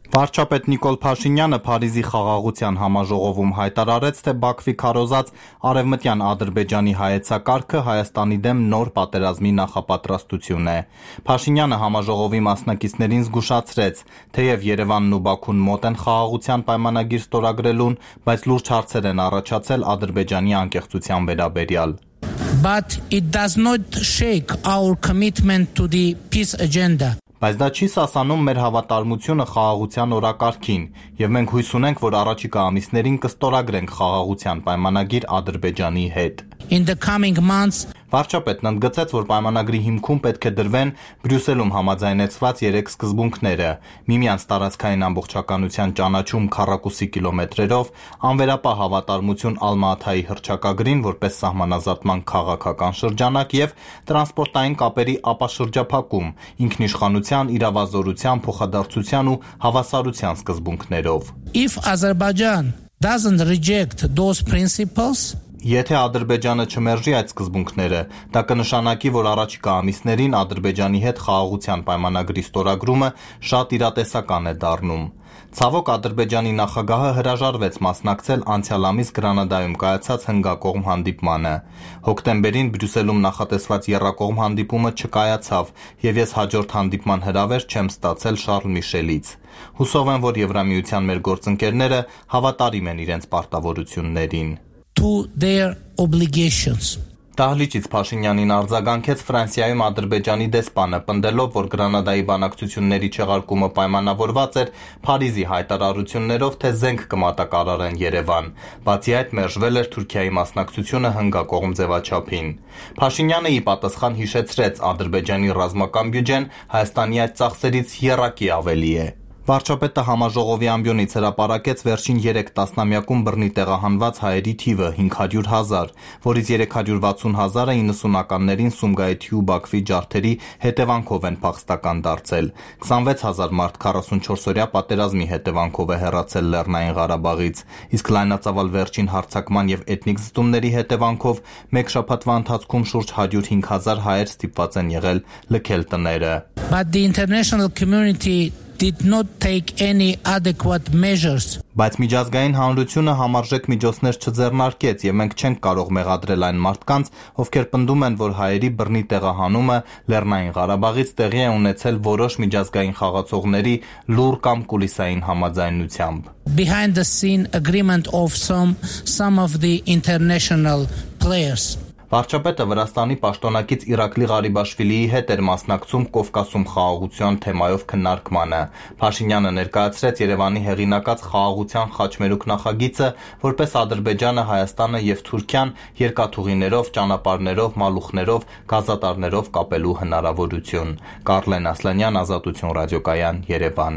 Վարչապետ Նիկոլ Փաշինյանը Փարիզի խաղաղության համաժողովում հայտարարեց, թե Բաքվի քարոզած Արևմտյան Ադրբեջանի հայեցակարգը Հայաստանի դեմ նոր պատերազմի նախապատրաստություն է։ Փաշինյանը համաժողովի մասնակիցներին զգուշացրեց, թեև Երևանն ու Բաքուն մոտ են խաղաղության պայմանագիր ստորագրելուն, բայց լուրջ հարցեր են առաջացել Ադրբեջանի անկեղծության վերաբերյալ։ But it does not shake our commitment to the peace agenda. Բայց դա չի սասանում մեր հավատարմությունը խաղաղության օրակարգին, եւ մենք հույս ունենք, որ առաջիկա ամիսներին կստորագրենք խաղաղության պայմանագիր Ադրբեջանի հետ։ In the coming months, Վարչապետն ընդգծեց, որ պայմանագրի հիմքում պետք է դրվեն Բրյուսելում համաձայնեցված 3 սկզբունքները՝ միմյանց տարածքային ամբողջականության ճանաչում քառակուսի կիլոմետրերով, անվերապահ հավատարմություն Ալմա-Աթայի հռչակագրին որպես սահմանազատման քաղաքական շրջանակ եւ տրանսպորտային կապերի ապաշրջափակում ինքնիշխանության, իրավազորության, փոխադարձության ու հավասարության սկզբունքներով։ If Azerbaijan doesn't reject those principles, Եթե Ադրբեջանը չմերժի այդ սկզբունքները, դա կնշանակի, որ առաջիկա ամիսներին Ադրբեջանի հետ խաղաղության պայմանագրի ստորագրումը շատ իրատեսական է դառնում։ Ցավոք Ադրբեջանի նախագահը հրաժարվեց մասնակցել անցյալ ամիս Գրանադայում կայացած հնգակողմ հանդիպմանը։ Հոկտեմբերին Բրյուսելում նախատեսված եռակողմ հանդիպումը չկայացավ, եւ ես հաջորդ հանդիպման հրավեր չեմ ստացել Շարլ Միշելից։ Հուսով եմ, որ Եվրամիության մեր գործընկերները հավատարիմ են իրենց պարտավորություններին։ To their obligations. Դահլիճից Փաշինյանին արձագանքեց Ֆրանսիայում Ադրբեջանի դեսպանը, պնդելով, որ Գրանադայի բանակցությունների չեղարկումը պայմանավորված էր Փարիզի հայտարարություններով, թե զենք կմատակարարեն Երևան։ Բացի այդ, մերժվել էր Թուրքիայի մասնակցությունը հնգակողմ ձևաչափին։ Փաշինյանը ի պատասխան հիշեցրեց, Ադրբեջանի ռազմական բյուջեն Հայաստանի այդ ծախսերից եռակի ավելի է։ Վարչապետը համաժողովի ամբիոնից հրապարակեց վերջին 3 տասնամյակում բռնի տեղահանված հայերի թիվը 500,000, որից 360,000-ը 90-ականներին Սումգայիթի ու Բաքվի ջարդերի հետևանքով են փախստական դարձել։ 26,000 մարդ 44-օրյա պատերազմի հետևանքով է հեռացել Լեռնային Ղարաբաղից, իսկ լայնածավալ վերջին հարձակման եւ էթնիկ զտումների հետևանքով մեկ շաբաթվա ընթացքում շուրջ 105,000 հայեր ստիպված են եղել լքել տները։ But the international community did not take any adequate measures. Բայց միջազգային հանրությունը համարժեք միջոցներ չձեռնարկեց եւ մենք չենք կարող մեղադրել այն մարդկանց, ովքեր պնդում են, որ հայերի բռնի տեղահանումը Լեռնային Ղարաբաղից տեղի է ունեցել որոշ միջազգային խաղացողների լուռ կամ կուլիսային համաձայնությամբ։ Behind the scene agreement of some of the international players. Վարչապետը Վրաստանի պաշտոնակից Իրակլի Ղարիբաշվիլիի հետ էր մասնակցում Կովկասում խաղաղության թեմայով քննարկմանը։ Փաշինյանը ներկայացրեց Երևանի հեղինակած խաղաղության խաչմերուկ նախագիծը, որպես Ադրբեջանը, Հայաստանը եւ Թուրքիան երկաթուղիներով, ճանապարհներով, մալուխներով, գազատարներով կապելու հնարավորություն։ Կարլեն Ասլանյան, Ազատություն ռադիոկայան, Երևան։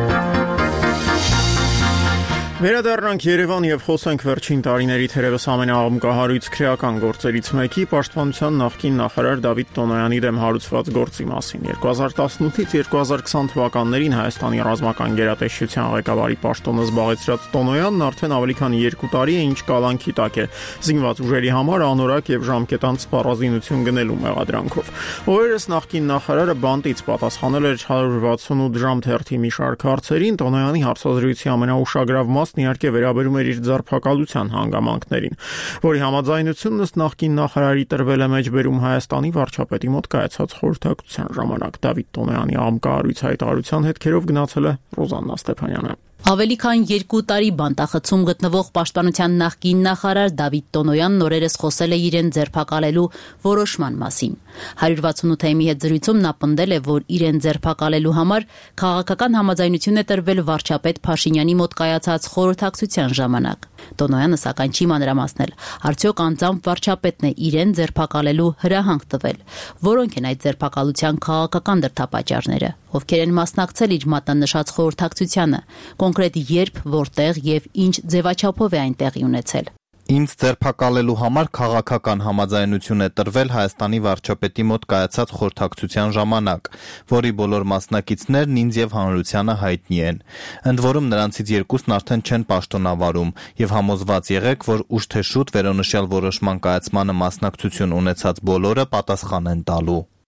Վերադառնանք Երևան եւ խոսենք վերջին տարիների թերևս ամենաաղմկահարույց քրեական գործերից մեկի պաշտպանության նախկին նախարար Դավիթ Տոնոյանի դեմ հարուցված գործի մասին։ 2018-ից 2020 թվականներին Հայաստանի ռազմական գերատեսչության ղեկավարի պաշտոնը զբաղեցրած Տոնոյանն արդեն ավելի քան 2 տարի է ինչ կալանքի տակ է զինված ուժերի համար անորակ եւ ժամկետանց սպառազինություն գնելու մեղադրանքով։ Օրերս նախկին նախարարը բանտից պատասխանել էր 168 ժամ թերթի մի շարք հարցերին, Տոնոյանի հարցազրույցի ամենաուշագրավ իհարկե վերաբերում էր իր ձերբակալության հանգամանքներին, որի համաձայնությունն ըստ նախկին նախարարի տրվել է մեջբերում Հայաստանի վարչապետի մոտ կայացած խորհրդակցության ժամանակ։ Դավիթ Տոնոյանի աղմկահարույց հայտարարության հետքերով գնացել է Ռոզաննա Ստեփանյանը։ Ավելի քան 2 տարի բանտախցում գտնվող պաշտպանության նախկին նախարար Դավիթ Տոնոյանն օրերս խոսել է իրեն ձերբակալելու որոշման մասին։ 168-ի հետ զրույցում նա պնդել է, որ իրեն ձերբակալելու համար քաղաքական համաձայնություն է տրվել վարչապետ Փաշինյանի մոտ կայացած խորհրդակցության ժամանակ։ Տոնոյանը սակայն չի մանրամասնել, արդյոք անձամբ վարչապետն է իրեն ձերբակալելու հրահանգ տվել, որոնք են այդ ձերբակալության քաղաքական դրդապատճառները, ովքեր են մասնակցել իր մատնանշած խորհրդակցությանը, կոնկրետ երբ, որտեղ եւ ինչ ձևաչափով է այն տեղի ունեցել։ Ինձ ձերբակալելու համար քաղաքական համաձայնություն է տրվել Հայաստանի վարչապետի մոտ կայացած խորհրդակցության ժամանակ, որի բոլոր մասնակիցներն ինձ եւ հանրությանը հայտնի են։ Ընդ որում նրանցից 2-ն արդեն չեն պաշտոնավարում եւ համոզված եղեք, որ ուշ թե շուտ վերոնշյալ որոշման կայացմանը մասնակցություն ունեցած բոլորը պատասխան են տալու։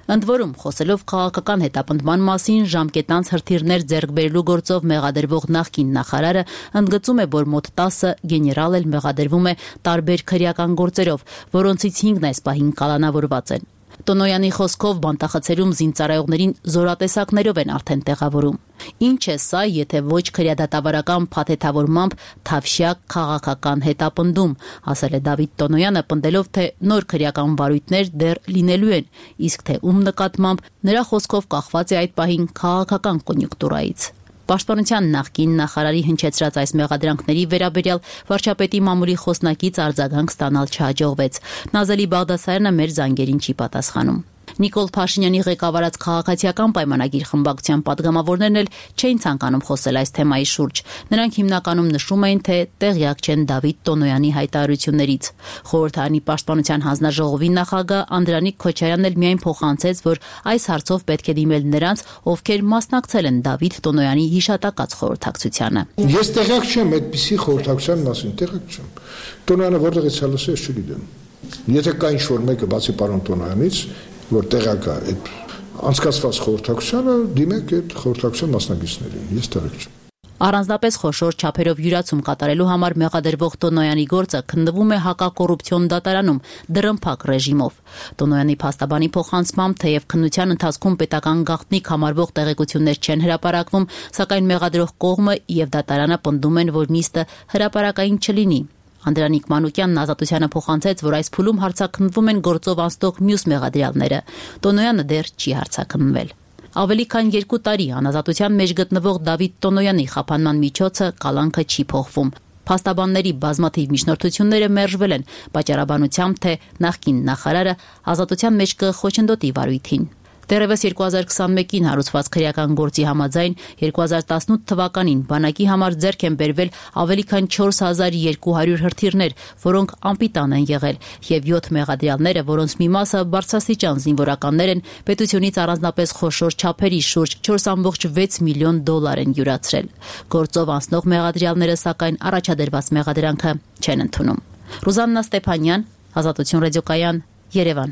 Ընդ որում, խոսելով քաղաքական հետապնդման մասին ժամկետանց հրթիռներ ձեռք բերելու գործով մեղադրվող նախկին նախարարը ընդգծում է, որ մոտ 10 գեներալ էլ մեղադրվում է տարբեր քրեական գործերով, որոնցից 5-ն այս պահին կալանավորված են։ Տոնոյանի խոսքով բանտախցերում զինծառայողներին զորատեսակներով են արդեն տեղավորում։ Ինչ է սա, եթե ոչ քրեադատավարական փաթեթավորմամբ թավշյակ քաղաքական հետապնդում, ասել է Դավիթ Տոնոյանը, պնդելով, թե նոր քրեական վարույթներ դեռ լինելու են, իսկ թե ում նկատմամբ նրա խոսքով կախված է այդ պահին քաղաքական կոնյունկտուրայից։ Պաշտպանության նախկին նախարարի հնչեցրած այս մեղադրանքների վերաբերյալ վարչապետի մամուլի խոսնակից արձագանք ստանալ չհաջողվեց։ Նազելի Բաղդասարյանը մեր զանգերին չի պատասխանում։ Նիկոլ Փաշինյանի ղեկավարած քաղաքացիական պայմանագիր խմբակցության падգամավորներն էլ չէին ցանկանում խոսել այս թեմայի շուրջ։ Նրանք հիմնականում նշում էին, թե տեղյակ չեն Դավիթ Տոնոյանի հայտարարություններից։ Խորհրդարանի պաշտպանության հանձնաժողովի նախագահ Անդրանիկ Քոչարյանն էլ միայն փոխանցեց, որ այս հարցով պետք է դիմել նրանց, ովքեր մասնակցել են Դավիթ Տոնոյանի հիշատակած խորհրդակցությանը։ Ես տեղյակ չեմ այդպիսի խորհրդակցության մասին, տեղյակ չեմ։ Տոնոյանը որտեղից է լսել, չգիտեմ։ Եթե կա ինչ-որ մեկը բացի պարոն Տոնոյանից, որ տեղակ է այդ անցկացված խորհրդակցությանը, դիմեք այդ խորհրդակցության մասնակիցներին, ես տեղակ չեմ։ Առանձնապես խոշոր չափերով յուրացում կատարելու համար մեղադրվող Տոնոյանի գործը քննվում է հակակոռուպցիոն դատարանում դրըմփակ ռեժիմով։ Տոնոյանի փաստաբանի փոխանցմամբ, թեև քննության ընթացքում պետական գաղտնիք համարվող տեղեկություններ չեն հրապարակվում, սակայն մեղադրող կողմը եւ դատարանը պնդում են, որ նիստը հրապարակային չլինի։ Անդրանիկ Մանուկյանն Ազատությանը փոխանցեց, որ այս փուլում հարցաքննվում են գործով անցնող մյուս մեղադրյալները։ Տոնոյանը դեռ չի հարցաքննվել։ Ավելի քան 2 տարի անազատության մեջ գտնվող Դավիթ Տոնոյանի խափանման միջոցը կալանքը չի փոխվում։ Փաստաբանների բազմաթիվ միջնորդությունները մերժվել են պատճառաբանությամբ, թե նախկին նախարարը ազատության մեջ կխոչընդոտի վարույթին։ Դեռևս 2021-ին հարուցված քրեական գործի համաձայն 2018 թվականին բանակի համար ձեռք են բերվել ավելի քան 4200 հրթիռներ, որոնք անպիտան են եղել, եւ 7 մեղադրյալները, որոնց մի մասը բարձրաստիճան զինվորականներ են, պետությունից առանձնապես խոշոր չափերի շուրջ 4.6 միլիոն դոլար են յուրացրել։ Գործով անցնող մեղադրյալները սակայն առաջադրված մեղադրանքը չեն ընդունում։ Ռուզաննա Ստեփանյան, Ազատություն ռադիոկայան, Երևան։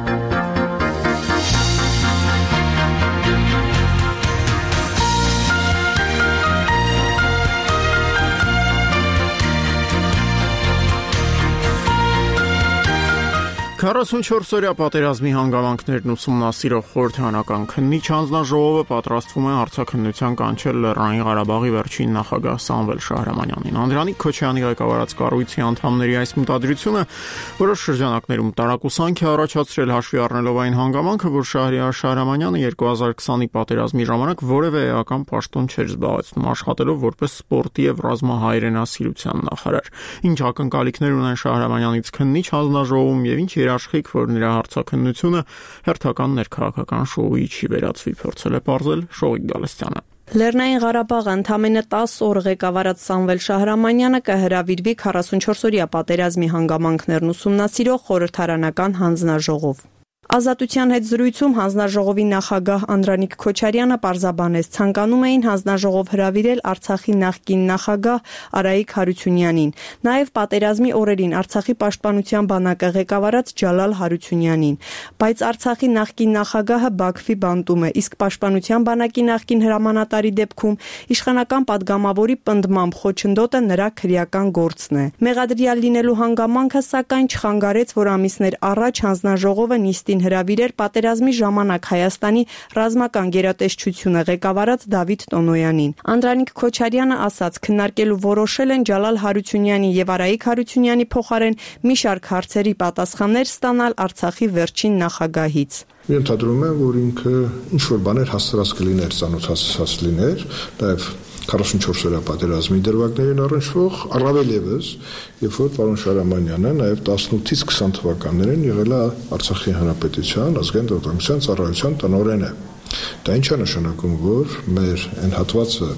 Քառասունչորսօրյա պատերազմի հանգամանքներն ուսումնասիրող խորհրդարանական քննիչ հանձնաժողովը պատրաստվում է հարցաքննության կանչել Լեռնային Ղարաբաղի վերջին նախագահ Սամվել Շահրամանյանին։ Անդրանիկ Քոչարյանի ղեկավարած կառույցի անդամների այս մտադրությունը որոշ շրջանակներում տարակուսանք է առաջացրել, հաշվի առնելով այն հանգամանքը, որ Շահրամանյանը 2020-ի պատերազմի ժամանակ որևէ էական պաշտոն չէր զբաղեցնում, աշխատելով որպես սպորտի եւ ռազմահայրենասիրության նախարար։ Ինչ ակնկալիքներ ունեն Շահրամանյանից քննիչ հանձնաժողովում եւ ինչ երաշխիք, որ նրա հարցաքննությունը հերթական ներքաղաքական շոուի չի վերածվի, փորձել է պարզել Շողիկ Գալստյանը։ Լեռնային Ղարաբաղը ընդամենը 10 օր ղեկավարած Սամվել Շահրամանյանը կհրավիրվի 44-օրյա պատերազմի հանգամանքներն ուսումնասիրող խորհրդարանական հանձնաժողով։ Ազատության հետ զրույցում հանձնաժողովի նախագահ Անդրանիկ Քոչարյանը պարզաբանեց, ցանկանում էին հանձնաժողով հրավիրել Արցախի նախկին նախագահ Արայիկ Հարությունյանին, նաև պատերազմի օրերին Արցախի պաշտպանության բանակը ղեկավարած Ջալալ Հարությունյանին, բայց Արցախի նախկին նախագահը Բաքվի բանտում է, իսկ պաշտպանության բանակի նախկին հրամանատարի դեպքում իշխանական падգամավորի պնդմամբ խոչընդոտը նրա քրեական գործն է։ Մեղադրյալ լինելու հանգամանքը սակայն չխանգարեց, որ ամիսներ առաջ հանձնաժողովը նիստի հրավիրեր պատերազմի ժամանակ Հայաստանի ռազմական գերատեսչությունը ղեկավարած Դավիթ Տոնոյանին։ Անդրանիկ Քոչարյանը ասաց, քննարկելու որոշել են Ջալալ Հարությունյանի եւ Արայիկ Հարությունյանի փոխարեն մի շարք հարցերի պատասխաններ ստանալ Արցախի վերջին նախագահից։ Ենթադրում եմ, որ ինքը ինչ-որ բաներ հասցրած կլիներ, ծանոթացած լիներ, նաև 44-օրյա պատերազմի դրվագներին առնչվող, առավել ևս, երբ որ պարոն Շահրամանյանը նաև 18-ից 20 թվականներին եղել է Արցախի Հանրապետության ազգային տնտեսության ծառայության տնօրենը։ Դա ինչ է նշանակում, որ մեր այն հատվածը,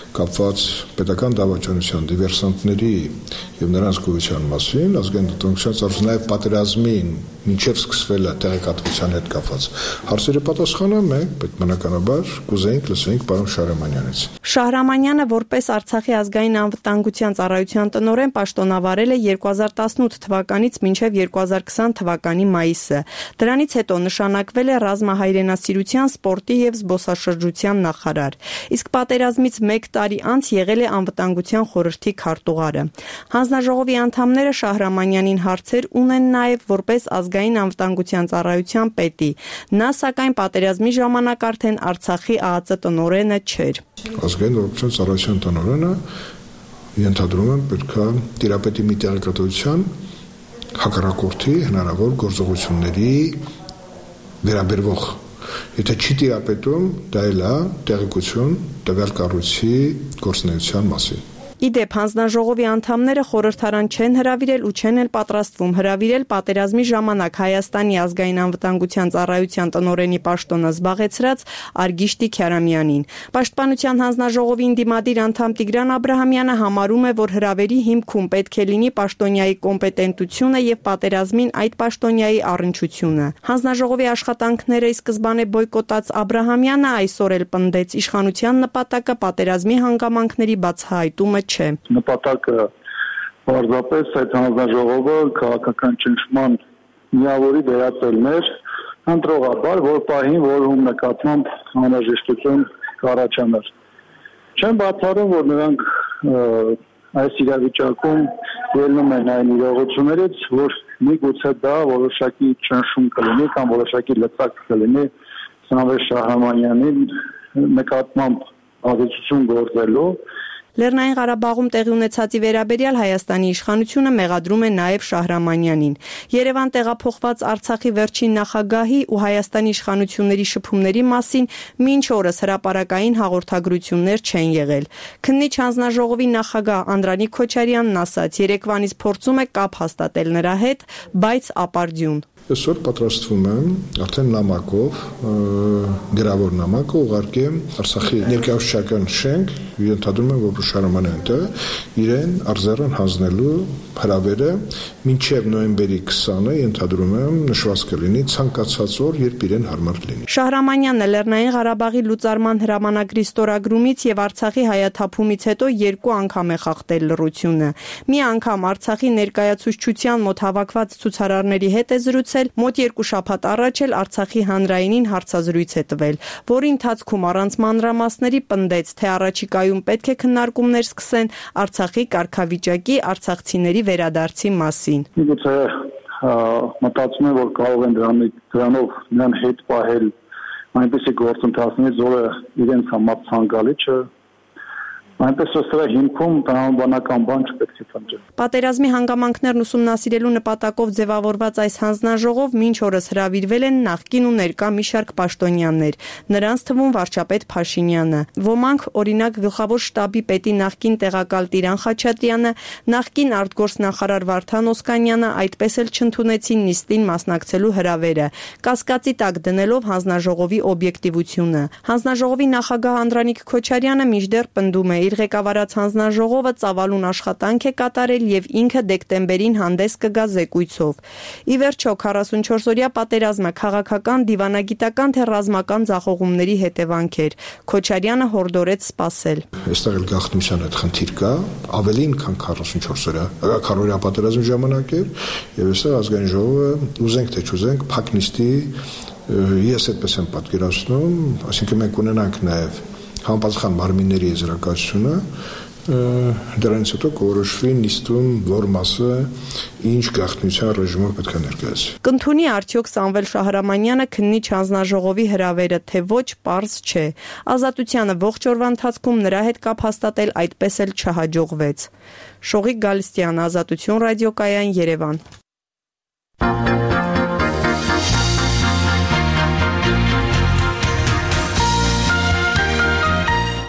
կապված պետական դավաճանության դիվերսանտների եւ նրանց գոյության մասին ազգային տնտեսության ծառայության նաեւ պատերազմին մինչեւ սկսվելը տեղեկատվության հետ կապված հարցերը պատասխանում ենք, բայց բնականաբար կուզեինք լսենք պարոն Շահրամանյանից։ Շահրամանյանը որպես Արցախի ազգային անվտանգության ծառայության տնօրեն պաշտոնավարել է 2018 թվականից մինչև 2020 թվականի մայիսը։ Դրանից հետո նշանակվել է ռազմահայրենասիրության, սպորտի եւ զբոսաշրջության նախարար։ Իսկ պատերազմից 1 տարի անց եղել է անվտանգության խորհրդի քարտուղարը։ Հանձնաժողովի անդամները Շահրամանյանին հարցեր ունեն նաեւ որպես ազգային անվտանգության ծառայության պետի։ Նա սակայն պատերազմի ժամանակ արդեն Արցախի ԱԱԾ տնօրենը չէր։ Ազգային անվտանգության ծառայության տնօրենը ենթադրում եմ պետքա տիրապետի մի տեղեկատվության հակառակորդի հնարավոր գործողությունների վերաբերվող եթե չի տիրապետում, դա էլ է տեղեկություն տվյալ կառույցի գործունեության մասին։ Իդեպ հանձնաժողովի անդամները խորհրդարան չեն հրավիրել ու չեն էլ պատրաստվում հրավիրել պատերազմի ժամանակ Հայաստանի ազգային անվտանգության ծառայության տնօրենի պաշտոնը զբաղեցրած Արգիշտի Քյարամյանին։ Պաշտպանության հանձնաժողովի դիմադիր անդամ Տիգրան Աբրահամյանը համարում է, որ հրավերի հիմքում պետք է լինի պաշտոնյայի կոմպետենտությունը եւ պատերազմին այդ պաշտոնյայի առնչությունը։ Հանձնաժողովի աշխատանքները ի սկզբանե բոյկոտած Աբրահամյանը այսօր էլ պնդեց իշխանության նպատակը պատերազմի հանգամանքների բացահայտումը չէ։ Նպատակը պարզապես այդ հանձնաժողովը քաղաքական ճնշման միավորի վերածելն էր, ընտրողաբար, որ պահին, որում նկատմամբ անհրաժեշտություն կառաջանար։ Չեմ բացառում, որ նրանք այս իրավիճակում ելնում են այն իրողություններից, որ միգուցե դա որոշակի ճնշում կլինի կամ որոշակի լծակ կլինի Սամվել Շահրամանյանի նկատմամբ ազդեցություն գործելու։ Լեռնային Ղարաբաղում տեղի ունեցածի վերաբերյալ Հայաստանի իշխանությունը մեղադրում է նաև Շահրամանյանին։ Երևան տեղափոխված Արցախի վերջին նախագահի ու Հայաստանի իշխանությունների շփումների մասին մինչ օրս հրապարակային հաղորդագրություններ չեն եղել։ Քննիչ հանձնաժողովի նախագահ Անդրանիկ Քոչարյանն ասաց, երեկվանից փորձում է կապ հաստատել նրա հետ, բայց ապարդյուն։ Այսօր պատրաստվում եմ արդեն նամակով, գրավոր նամակ ուղարկեմ Արցախի ներկայացուցչական շենք, ենթադրում եմ, որ Շահրամանյանը իրեն արձարան հանձնելու հրավերը մինչև նոյեմբերի 20-ը ենթադրում եմ նշված կլինի ցանկացած օր, երբ իրեն հարմար լինի։ Շահրամանյանը Լեռնային Ղարաբաղի լուծարման հրամանագրի ստորագրումից եւ Արցախի հայաթափումից հետո 2 անգամ է խախտել լռությունը։ Մի անգամ Արցախի ներկայացուցչության մոտ հավաքված ցուցարարների հետ է զրուցել, մոտ 2 շաբաթ առաջ էլ Արցախի հանրայինին հարցազրույց է տվել, որի ընթացքում առանց մանրամասների պնդեց, թե առաջիկայում պետք է քննարկումներ սկսեն Արցախի կարգավիճակի, արցախցիների վերադարձի մասին։ Միգուցե մտածում եմ, որ կարող են դրանով նրան հետ պահել այնպիսի գործընթացներից, որը իրենց համար ցանկալի չէ։ Այնպես որ սրա հիմքում տրամաբանական բան չպետք է փնտրել։ Պատերազմի հանգամանքներն ուսումնասիրելու նպատակով ձևավորված այս հանձնաժողով մինչ օրս հրավիրվել են նախկին ու ներկա մի շարք պաշտոնյաներ, նրանց թվում վարչապետ Փաշինյանը։ Ոմանք, օրինակ գլխավոր շտաբի պետի նախկին տեղակալ Տիրան Խաչատրյանը, նախկին արտգործնախարար Վարդան Օսկանյանը այդպես էլ չընդունեցին նիստին մասնակցելու հրավերը, կասկածի տակ դնելով հանձնաժողովի օբյեկտիվությունը։ Հանձնաժողովի նախագահ Անդրանիկ Քոչարյանը մինչդեռ պնդում է, իր ղեկավարած հանձնաժողովը ծավալուն աշխատանք է կատարել եւ ինքը դեկտեմբերին հանդես կգա զեկույցով։ Ի վերջո 44-օրյա պատերազմը քաղաքական, դիվանագիտական թե ռազմական ձախողումների հետևանք էր։ Քոչարյանը հորդորեց սպասել։ Այստեղ էլ գաղտնիության այդ խնդիր կա, ավելին քան 44-օրյա պատերազմի ժամանակ էր, եւ այստեղ ազգային ժողովը ուզենք թե չուզենք փակ նիստի ես այդպես եմ պատկերացնում, այսինքն մենք ունենանք նաեւ համապատասխան մարմինների եզրակացությունը, դրանից հետո կորոշվի նիստում որ մասը ինչ գաղտնիության ռեժիմով պետք է ներկայացվի։ Կընդունի արդյոք Սամվել Շահրամանյանը քննիչ հանձնաժողովի հրավերը, թե ոչ, պարզ չէ։ Ազատությանը ողջ օրվա ընթացքում նրա հետ կապ հաստատել այդպես էլ չհաջողվեց։ Շողիկ Գալստյան, Ազատություն ռադիոկայան, Երևան։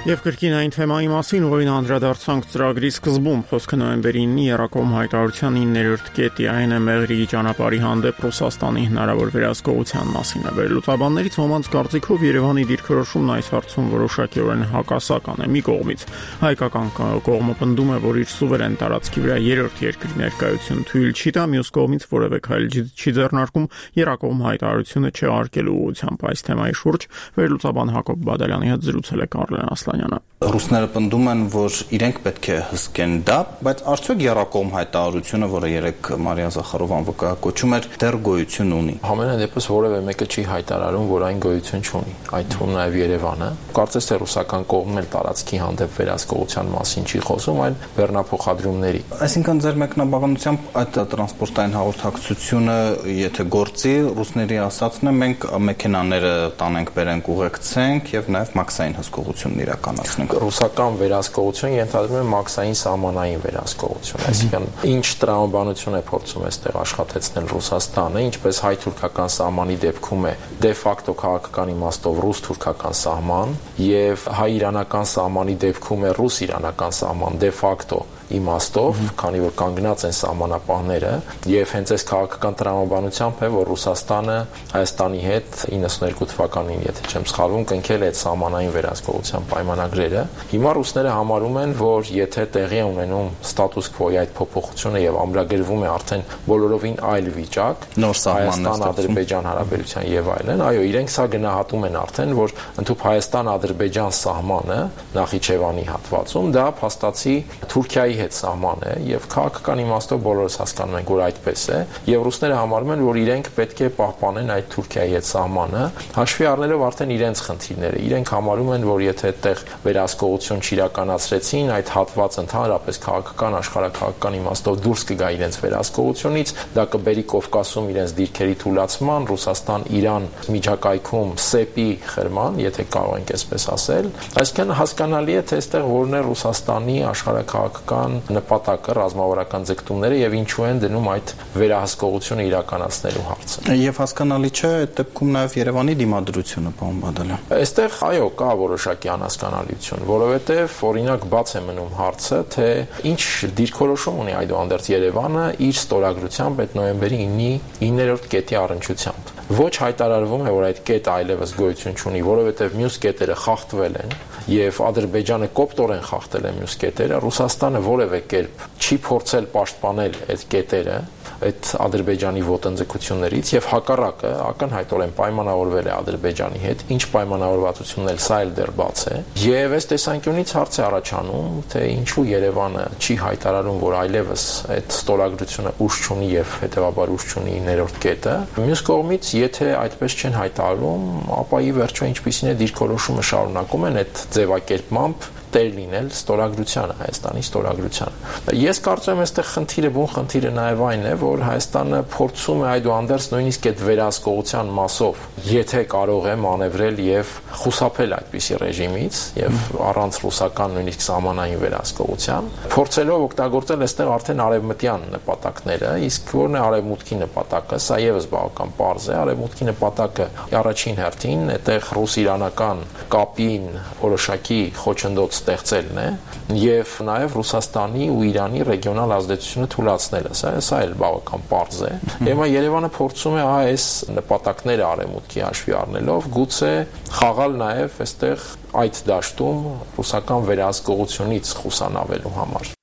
Եվ կրկին այն թեմայի մասին, որին անդրադարձանք ծրագրի սկզբում, խոսքը նոյեմբերի 9-ի Երակոմ հայտարարության 9-րդ կետի, այն է Մեղրի ճանապարհի հանդեպ Ռուսաստանի հնարավոր վերահսկողության մասին է։ Վերլուծաբաններից ոմանց կարծիքով Երևանի դիրքորոշումն այս հարցում որոշակիորեն հակասական է։ Մի կողմից հայկական կողմը պնդում է, որ իր սուվերեն տարածքի վրա երրորդ երկրի ներկայություն թույլ չի տա, մյուս կողմից որևէ քայլ չի ձեռնարկում Երակոմ հայտարարությունը չհարկելու ուղղությամբ։ Այս թեմայի շուրջ վերլուծաբան Հակոբ Բադալյանի հետ զրուցել է Կարլեն Ասլանյանը։ Ռուսները պնդում են, որ իրենք պետք է հսկեն դա, բայց արդյոք Երակոմ հայտարարությունը, որը երեք Մարիա Զախարովան վկայակոչում էր, դեռ գոյություն ունի։ Համենայն դեպս որևէ մեկը չի հայտարարում, որ այն գոյություն չունի։ Այդ թվում նաև Երևանը։ Կարծես թե ռուսական կողմն էլ տարածքի հանդեպ վերահսկողության մասին չի խոսում, այլ բեռնափոխադրումների։ Այսինքն ձեր մեկնաբանությամբ այդ տրանսպորտային հաղորդակցությունը, եթե գործի, ռուսների ասածն է, մենք մեքենաները տանենք, բերենք, ուղեկցենք եւ նաև մաքսային հսկողությունն իրականացնենք։ Ռուսական վերահսկողություն ենթադրում է մաքսային սահմանային վերահսկողություն, այսինքն ինչ տրամաբանություն է փորձում այստեղ աշխատեցնել Ռուսաստանը, ինչպես հայ-թուրքական սահմանի դեպքում է դե ֆակտո քաղաքական իմաստով ռուս-թուրքական սահման եւ հայ-իրանական սահմանի դեպքում է ռուս-իրանական սահման դե ֆակտո իմաստով, քանի որ կանգնած են սահմանապահները եւ հենց այս քաղաքական տրամաբանությամբ է, որ Ռուսաստանը Հայաստանի հետ 92 թվականին, եթե չեմ սխալվում, կնքել է այդ սահմանային վերահսկողության պայմանագրերը։ Հիմա ռուսները համարում են, որ եթե տեղի է ունենում ստատուս քվոյի այդ փոփոխությունը եւ ամրագրվում է արդեն բոլորովին այլ վիճակ, նոր Հայաստան-Ադրբեջան հարաբերության եւ այլն, այո, իրենք սա գնահատում են արդեն, որ ընդհանուր Հայաստան-Ադրբեջան սահմանը Նախիջևանի հատվածում դա փաստացի Թուրքիայի հետ սահման է եւ քաղաքական իմաստով բոլորս հասկանում ենք, որ այդպես է եւ ռուսները համարում են, որ իրենք պետք է պահպանեն այդ Թուրքիայի հետ սահմանը, հաշվի առնելով արդեն իրենց խնդիրները։ Իրենք համարում են, որ եթե այդտեղ վերահսկողություն չիրականացրեցին, այդ հատվածը ընդհանրապես քաղաքական, աշխարհաքաղաքական իմաստով դուրս կգա իրենց վերահսկողությունից, դա կբերի Կովկասում իրենց դիրքերի թուլացման, Ռուսաստան-Իրան միջակայքում սեպի խրման, եթե կարող ենք այսպես ասել։ Այսինքն հասկանալի է, թե այստեղ որն է Ռուսաստանի աշխարհաքաղաքական նպատակը, ռազմավարական ձգտումները եւ ինչու են դնում այդ վերահսկողությունը իրականացնելու հարցը։ Եվ հասկանալի չէ այդ դեպքում նաեւ Երևանի դիմադրությունը, պարոն Բադալյան։ Այստեղ այո, կա որոշակի անհասկանալիություն, որովհետեւ օրինակ բաց է մնում հարցը, թե ինչ դիրքորոշում ունի այդուհանդերձ Երևանը իր ստորագրությամբ այդ նոյեմբերի 9-ի 9-րդ կետի առնչությամբ։ Ոչ հայտարարվում է, որ այդ կետը այլևս գոյություն չունի, որովհետեւ մյուս կետերը խախտվել են եւ Ադրբեջանը կոպտորեն խախտել է մյուս կետերը, Ռուսաստանը որևէ կերպ չի փորձել պաշտպանել այդ կետերը, այդ Ադրբեջանի ոտնձգություններից եւ հակառակը ակնհայտորեն պայմանավորվել է Ադրբեջանի հետ, ինչ պայմանավորվածությունն էլ սա էլ դեռ բաց է։ Եվ այս տեսանկյունից հարց է առաջանում, թե ինչու Երևանը չի հայտարարում, որ այլևս այդ ստորագրությունը ուժ չունի եւ հետեւաբար ուժ չունի 9-րդ կետը։ Մյուս կողմից, եթե այդպես չեն հայտարարում, ապա ի վերջո ինչպիսին է դիրքորոշումը շարունակում են այդ ձևակերպմամբ տեր լինել ստորագրությանը, Հայաստանի ստորագրությանը։ Ես կարծում եմ, այստեղ բուն խնդիրը նաև այն է, որ Հայաստանը փորձում է այդուհանդերձ նույնիսկ այդ վերահսկողության մասով, եթե կարող է մանևրել եւ խուսափել այդպիսի ռեժիմից եւ առանց ռուսական նույնիսկ սահմանային վերահսկողության, փորձելով օգտագործել այստեղ արդեն արևմտյան նպատակները, իսկ որն է արևմուտքի նպատակը, սա եւս բավական պարզ է, արևմուտքի նպատակը առաջին հերթին այդտեղ ռուս-իրանական կապին որոշակի խոչընդոտ ստեղծելն է եւ նաեւ Ռուսաստանի ու Իրանի ռեգիոնալ ազդեցությունը թուլացնելը, սա էլ բավական պարզ է։ Հիմա Երևանը փորձում է այս նպատակները արևմուտքի հաշվի առնելով գուցե խաղալ նաեւ այստեղ այդ դաշտում ռուսական վերահսկողությունից խուսանավելու համար։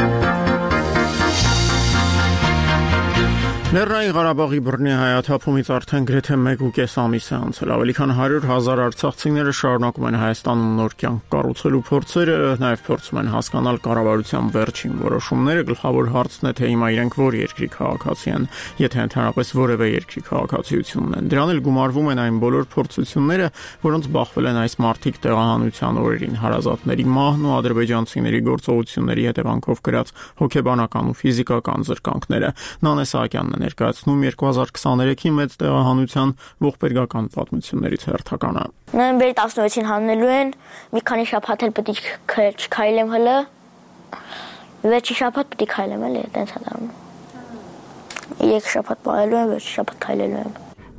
Լեռնային Ղարաբաղի բռնի հայաթափումից արդեն գրեթե 1.5 ամիս է անցել։ Ավելի քան 100,000 արցախցիները շարունակում են Հայաստանում նոր կյանք կառուցելու փորձերը, նաև փորձում են հասկանալ կառավարության վերջին որոշումները։ Գլխավոր հարցն է, թե հիմա իրենք որ երկրի քաղաքացի են, եթե ընդհանրապես որևէ երկրի քաղաքացիություն ունեն։ Դրան էլ գումարվում են այն բոլոր փորձությունները, որոնց բախվել են այս մարտիկ տեղահանության օրերին, հարազատների մահն ու ադրբեջանցիների գործողությունների հետևանքով կրած հոգեբանական ու ֆիզիկական զրկանքները։ Նանե Սահակյանն ներկայացնում 2023-ի մեծ տեղահանության ողբերգական պատմություններից հերթականը։ Նոյեմբերի 16-ին հանելու են, մի քանի շաբաթ էլ պետք է չքայլեմ հələ։ Վերջի շաբաթ պետք է քայլեմ էլի, այտենց է դառնում։ 3 շաբաթ պահելու եմ, վերջի շաբաթ քայլելու եմ։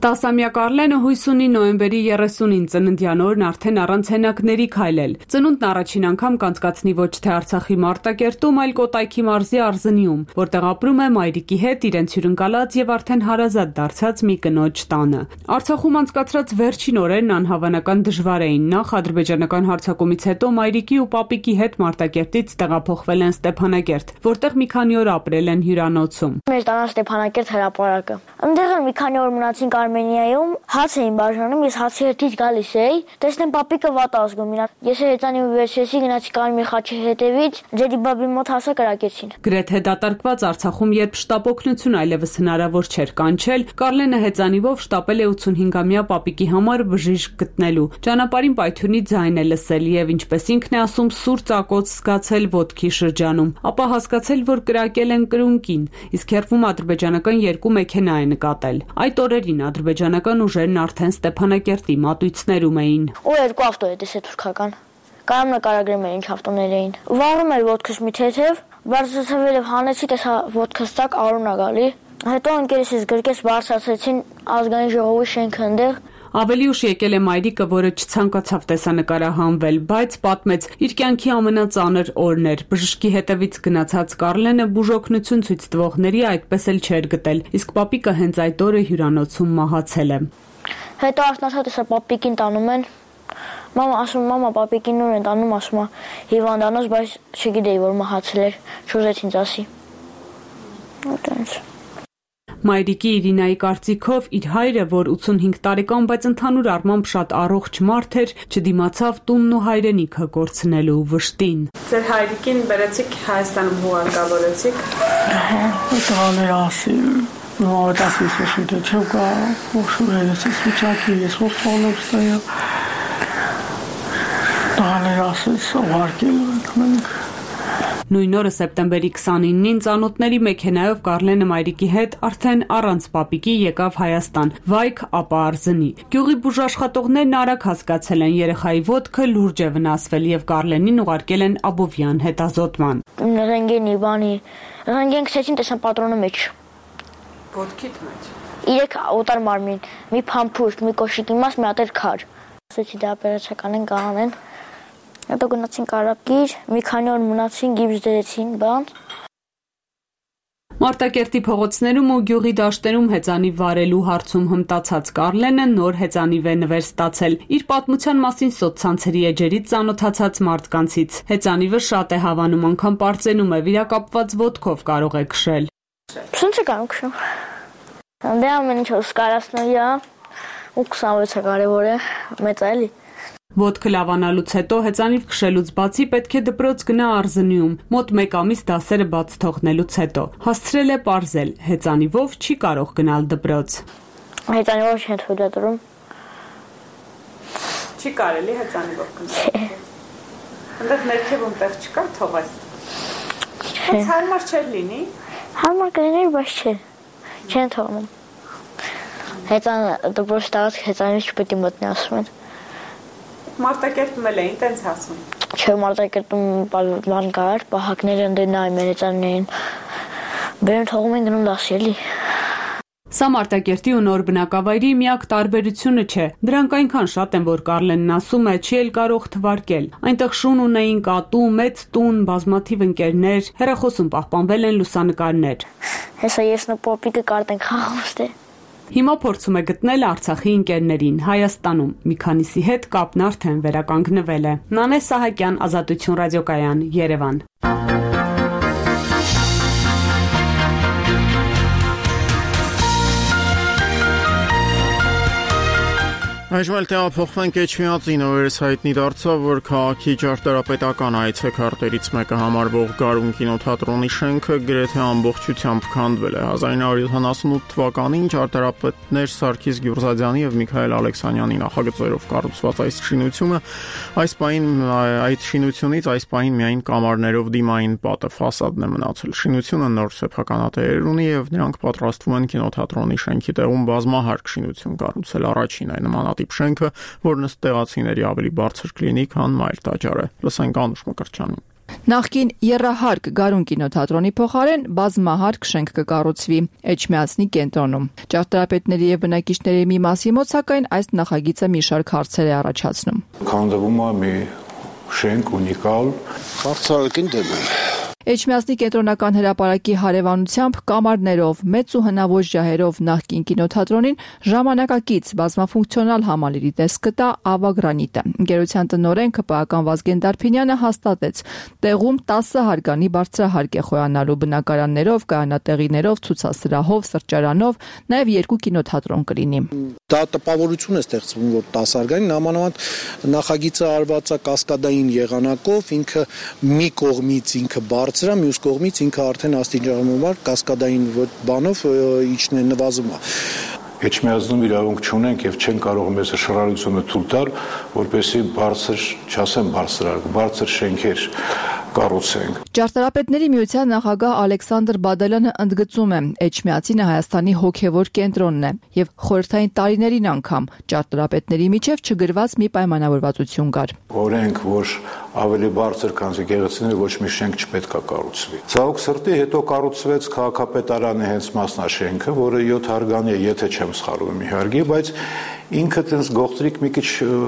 10-ամյա Կարլենը հույս ունի նոյեմբերի 30-ին ծննդյան օրն արդեն առանց հենակների քայլել։ Ծնունդն առաջին անգամ կանցկացնի ոչ թե Արցախի Մարտակերտում, այլ Կոտայքի մարզի Արզնիում, որտեղ ապրում է մայրիկի հետ իրենց հյուրընկալած եւ արդեն հարազատ դարձած մի կնոջ տանը։ Արցախում անցկացրած վերջին օրերն անհավանական դժվար էին։ Նախ ադրբեջանական հարձակումից հետո մայրիկի ու պապիկի հետ Մարտակերտից տեղափոխվել են Ստեփանակերտ, որտեղ մի քանի օր ապրել են հյուրանոցում։ Մեր տանը Ստեփանակերտ հրապարակը։ Այնտեղ մի քանի օր մնացինք Արմենիայում, հաց էին բաժանում, ես հացի հետից գալիս էի, տեսնեմ պապիկը վատ ազգում իրան։ Ես հեծանի վերջեցի, գնացի Կարմիր խաչի հետևից, ջերի բաբի մոտ հասա կրակեցին։ Գրեթե դատարկված Արցախում, երբ շտապօգնություն այլևս հնարավոր չէր կանչել, Կարլենը հեծանիվով շտապել է 85-ամյա պապիկի համար բժիշկ գտնելու։ Ճանապարհին պայթյունի ձայն է լսել եւ ինչպես ինքն է ասում, սուր ծակոց զգացել ոտքի շրջանում, ապա հասկացել, որ կրակել են կրունկին, իսկ հերվում ադրբեջանական 2 մեքենա է նկատել։ Այդ օրերին ադրբեջանական ուժերն արդեն Ստեփանակերտի մատույցներում էին։ Ու 2 ավտո է տեսել թուրքական։ Կարամ նկարագրեմ ինչ ավտոներ էին։ Վառում էր ոտքս մի թեթև, բարձրացվել եւ հանեցի, տեսա ոտքս տակ արուն ա գալի։ Հետո ընկերս գրկես բարձրացեցին ազգային ժողովի շենքը այնտեղ։ Ավելի ուշ եկել է մայրիկը, որը չցանկացավ տեսանկարահանվել, բայց պատմեց իր կյանքի ամենածանր օրն էր։ Բժշկի հետևից գնացած Կարլենը բուժօգնություն ցույց տվողների այդպես էլ չէր գտել, իսկ պապիկը հենց այդ օրը հյուրանոցում մահացել է։ Հետո արթնացա, տեսա պապիկին տանում են։ Մամա ասում, մամա պապիկին նոր են տանում, ասում է հիվանդանոց, բայց չգիտեի, որ մահացել էր, չուզեց ինձ ասի։ Այդպես։ Մայրիկի Իրինայի կարծիքով իր հայրը, որ 85 տարեկան, բայց ընդհանուր առմամբ շատ առողջ մարդ էր, չդիմացավ տունն ու հայրենիքը կորցնելու վշտին։ Ձեր հայրիկին բերեցիք Հայաստանում հուղարկավորեցիք։ Տղաներ ասի, նույնիսկ ասեցի, թե չկա, ողջունելս վիճակի, ես ողջունեմ ստայա։ Տղաներ ասեց, ուղարկել ենք։ Նույն օրը սեպտեմբերի 29-ին ծանոթների մեքենայով Կարլենը մայրիկի հետ արդեն առանց պապիկի եկավ Հայաստան, Վայք, ապա Արզնի։ Գյուղի բուժաշխատողներն արագ հասկացել են երեխայի ոտքը լուրջ է վնասվել եւ Կարլենին ուղարկել են Աբովյան հետազոտման։ Ռենտգենի բանի, ռենտգեն քսեցին, տեսան պատրոնը մեջ։ Ոտքիդ մեջ։ 3 օտար մարմին, մի փամփուշտ, մի կոշիկի մաս, մի հատ էլ քար։ Ասեցի դա օպերացիական են կանեն։ Հետո գնացին Կարապկիր, մի քանի օր մնացին, գիպս դրեցին, բան։ Մարտակերտի փողոցներում ու գյուղի դաշտերում հեծանիվ վարելու հարցում հմտացած Կարլենը նոր հեծանիվ է նվեր ստացել։ Իր պատմության մասին սոցցանցերի էջերից ծանոթացած մարդկանցից։ Հեծանիվը շատ է հավանում, անգամ պարծենում է, վիրակապված ոտքով կարող է քշել։ Ինչ կարող քշում։ Դե ամեն ինչ սկարացնելի է, ու 26-ը կարևոր է, մեծ էլի։ Ոտքը լավանալուց հետո հեծանիվ քշելուց բացի պետք է դպրոց գնա Արզնիում, մոտ 1 ամիս դասերը բաց թողնելուց հետո։ Հասցրել է պարզել, հեծանիվով չի կարող գնալ դպրոց։ Հեծանիվով չեն թույլատրում։ Չի կարելի հեծանիվով գնալ։ Այնտեղ ներքևում տեղ չկա, թողես։ Բայց հարմար չէր լինի։ Հարմար կլիներ, բայց չէ։ Չեն թողնում։ Հեծան դպրոց տարածք հեծանիվ չպետք է մտնի, ասում են։ Մարտակերտում էլ էին տենց ասում։ Չէ, Մարտակերտում բան կար, պահակները ընդ նայում են հեծաններին։ Բերում թողում են գնում դասի էլի։ Սա Մարտակերտի ու նոր բնակավայրի միակ տարբերությունը չէ։ Դրանք այնքան շատ են, որ Կարլենն ասում է, չի էլ կարող թվարկել։ Այնտեղ շուն ունեին կատու, մեծ տուն, բազմաթիվ ընկերներ, հեռախոսում պահպանվել են լուսանկարներ։ Հեսա ես ու պապիկը կարտ ենք խաղում։ Հիմա փորձում է գտնել Արցախի ընկերներին Հայաստանում։ Մի քանիսի հետ կապն արդեն վերականգնվել է։ Նանե Սահակյան, Ազատություն ռադիոկայան, Երևան։ Այժմ էլ տեղափոխվենք Էջմիածին, օրերս հայտնի դարձավ, որ քաղաքի ճարտարապետական այցեքարտերից մեկը համարվող Գարուն կինոթատրոնի շենքը գրեթե ամբողջությամբ քանդվել է։ 1978 թվականին ճարտարապետներ Սարգիս Գյուռզադյանի եւ Միքայել Ալեքսանյանի նախագծերով կառուցված այս շինությունից այս պահին միայն կամարներով դիմային պատը ֆասադն է մնացել։ Շինությունը նոր սեփականատերեր ունի եւ նրանք պատրաստվում են կինոթատրոնի շենքի տեղում բազմահարկ շինություն կառուցել, առաջին է նմանատիպ շենքը, որն ըստ տեղացիների ավելի բարձր կլինի, քան Մայր տաճարը։ Լսենք Անուշ Մկրտչյանին։ Նախկին եռահարկ Գարուն կինոթատրոնի փոխարեն բազմահարկ շենք կկառուցվի Էջմիածնի կենտրոնում։ Ճարտարապետների եւ բնակիչների մի մասի մոտ սակայն այս նախագիծը մի շարք հարցեր է առաջացնում։ Քանդվում է մի շենք ունիկալ, բարձրակին դեմ է։ Էջմիածնի կենտրոնական հրապարակի հարևանությամբ կամարներով, մեծ ու հնաոճ ջահերով նախկին կինոթատրոնին ժամանակակից բազմաֆունկցիոնալ համալիրի տեսք կտա Ավագրանիտը։ Ընկերության տնօրեն ԿՊԱ-ական Վազգեն Դարփինյանը հաստատեց, տեղում 10 հարկանի բարձրահարկ է խոյանալու բնակարաններով, կայանատեղիներով, ցուցասրահով, սրճարանով, նաև 2 կինոթատրոն կլինի։ Դա տպավորություն է ստեղծվում, որ 10 հարկանի նամանավանդ նախագիծը արված է կասկադային եղանակով, ինքը մի կողմից ինքը բարձր է, մյուս կողմից ինքը արդեն աստիճանաբար կասկադային բանով իջն է նվազում է։ Էջմիածնում իրավունք չունենք եւ չեն կարող մեզ շռայլությունը թույլ տալ, որպեսզի բարձր, չասեմ բարձր շենքեր կառուցենք։ Ճարտարապետների միության նախագահ Ալեքսանդր Բադալյանը ընդգծում է, Էջմիածինը Հայաստանի հոգևոր կենտրոնն է եւ խորհրդային տարիներին անգամ ճարտարապետների միջև չգրված մի պայմանավորվածություն կար։ Օրենք, որ ավելի բարձր քան եկեղեցիները ոչ մի շենք չպետք է կառուցվի։ Ցավոք սրտի հետո կառուցվեց քաղաքապետարանի հենց մասնաշենքը, որը 7 հարգանի է, եթե չեմ սխալվում իհարկե, բայց ինքը տենց գողտրիկ մի քիչ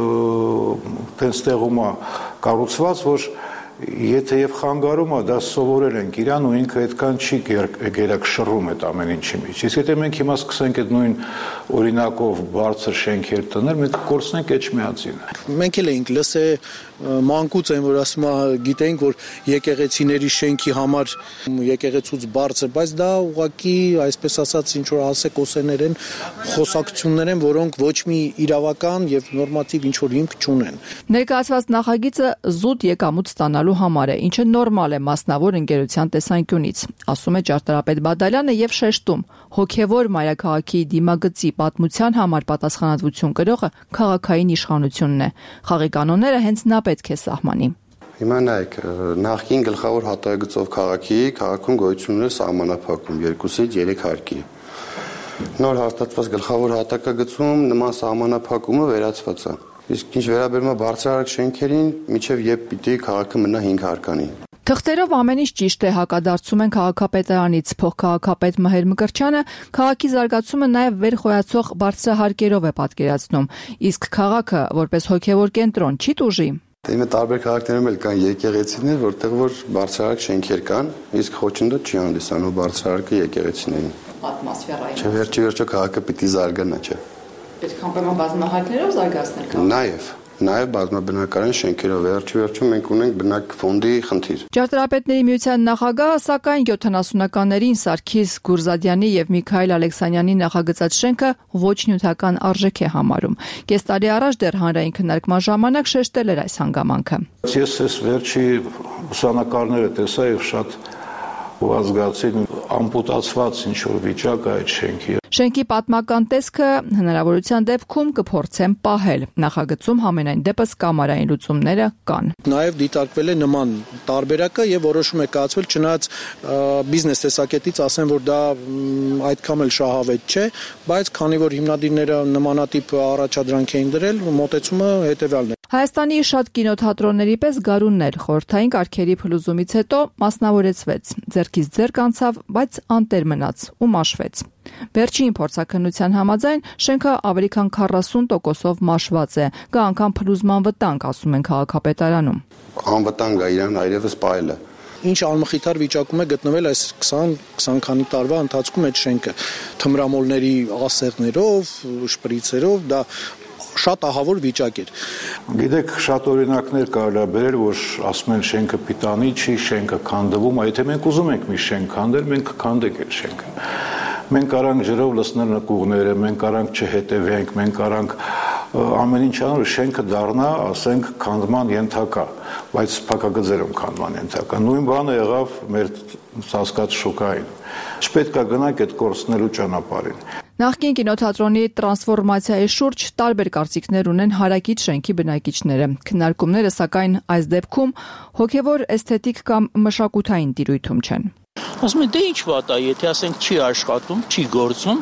տենց տեղում է կառուցված, որ եթե եւ խանգարում է, դա սովորել ենք իրան ու ինքը այդքան չի գերակշռում այդ ամեն ինչի մեջ։ Իսկ եթե մենք հիմա սկսենք այդ նույն օրինակով բարձր շենքեր տնել, մենք կորցնենք Էջմիածինը։ Մենք էլ էինք լսել մանկուց են, որ ասում է, գիտենք, որ եկեղեցիների շենքի համար եկեղեցուց բարձր, բայց դա ուղղակի, այսպես ասած, ինչ որ ասեկոսեներ են, խոսակցություններ են, որոնք ոչ մի իրավական եւ նորմատիվ ինչ որ հիմք չունեն։ Ներկայացված նախագիծը զուտ եկամուտ ստանալու համար է, ինչը նորմալ է մասնավոր ընկերության տեսանկյունից, ասում է ճարտարապետ Բադալյանը եւ շեշտում, հոգեվոր մայրաքաղաքի դիմագծի պատմության համար պատասխանատվություն կրողը քաղաքային իշխանությունն է։ Խաղի կանոնները հենց նա պետք է սահմանի։ Հիմա նայեք, նախկին գլխավոր հատակագծով քաղաքում գոյություն ուներ սահմանափակում 2-ից 3 հարկի։ Նոր հաստատված գլխավոր հատակագծում նման սահմանափակումը վերացված է։ Իսկ ինչ վերաբերում է բարձրահարկ շենքերին, միջև երբ պիտի քաղաքը մնա 5 հարկանի։ Թղթերով ամեն ինչ ճիշտ է, հակադարձում են քաղաքապետարանից փոխքաղաքապետ Մհեր Մկրտչյանը, քաղաքի զարգացումը նաև վերխոյացող բարձրահարկերով է պատկերացնում, իսկ քաղաքը որպես հոգևոր կենտրոն չի տուժի։ Դե տարբեր քաղաքներում էլ կան եկեղեցիներ, որտեղ որ բարձրահարկ շենքեր կան, իսկ խոչընդոտ չի հանդիսանում բարձրահարկը եկեղեցիներին։ Ատմոսֆերային։ Չէ, վերջի քաղաքը պիտի զարգանա, չէ։ Պետք է անպայման բազմահարկերով զարգացնել քաղաքը։ Նաև բազմաբնակարան շենքերով վերջում մենք ունենք բնակ ֆոնդի խնդիր։ Ճարտարապետների միության նախագահը սակայն 70-ականներին Սարգիս Գուրզադյանի եւ Միքայել Ալեքսանյանի նախագծած շենքը ոչ նյութական արժեք է համարում։ Կես տարի առաջ դեռ հանրային քննարկման ժամանակ շեշտել էր այս հանգամանքը։ Ես այս վերջի ուսանակարները տեսա եւ շատ զգացին ամպուտացված ինչ որ վիճակ է այդ շենքի։ Շենքի պատմական տեսքը հնարավորության դեպքում կփորձեն պահել։ Նախագծում համենայն դեպս կամարային լուծումները կան։ Նաև դիտարկվել է նման տարբերակը եւ որոշում է կայացվել, չնայած բիզնես տեսակետից ասեն, որ դա այդքան էլ շահավետ չէ, բայց քանի որ հիմնադիրները նմանատիպ առաջադրանք էին դրել, մոտեցումը հետեւյալն է։ Հայաստանի շատ կինոթատրոնների պես Գարուններ խորհրդային կարգերի փլուզումից հետո մասնավորեցվեց, ձեռքից ձեռք անցավ, բայց անտեր մնաց ու մաշվեց։ Վերջին փորձաքննության համաձայն շենքը ավելի քան 40%-ով մաշված է, կա անգամ փլուզման վտանգ, ասում են քաղաքապետարանում։ Անվտանգ է իրան այլևս պահելը։ Ինչ անմխիթար վիճակում է գտնվել այս 20 քանի տարվա ընթացքում այդ շենքը, թմրամոլների ասեղներով, շպրիցերով, դա շատ ահավոր վիճակ էր։ Գիտեք, շատ օրինակներ կարելի է բերել, որ ասում են շենքը պիտանի չի, շենքը քանդվում, եթե մենք ուզում ենք մի շենք քանդել, մենք կքանդենք այդ շենքը։ Մենք կարանք ջրով լցնել նկուղները, մենք կարանք չհետևենք, մենք կարանք ամեն ինչ անոր շենքը դառնա, ասենք, քանդման ենթակա, բայց փակագծերում քանդման ենթակա։ Նույն բանը եղավ մեր ծածկած շուկային։ Չպետք է գնանք այդ կորցնելու ճանապարհին։ Նախկին կինոթատրոնի տրանսֆորմացիայի շուրջ տարբեր կարծիքներ ունեն հարակից շենքի բնակիչները։ Քննարկումները սակայն այս դեպքում հոգևոր էսթետիկ կամ մշակութային տիրույթում չեն։ Ասում են, դե ինչ վատ է, եթե ասենք չի աշխատում, չի գործում,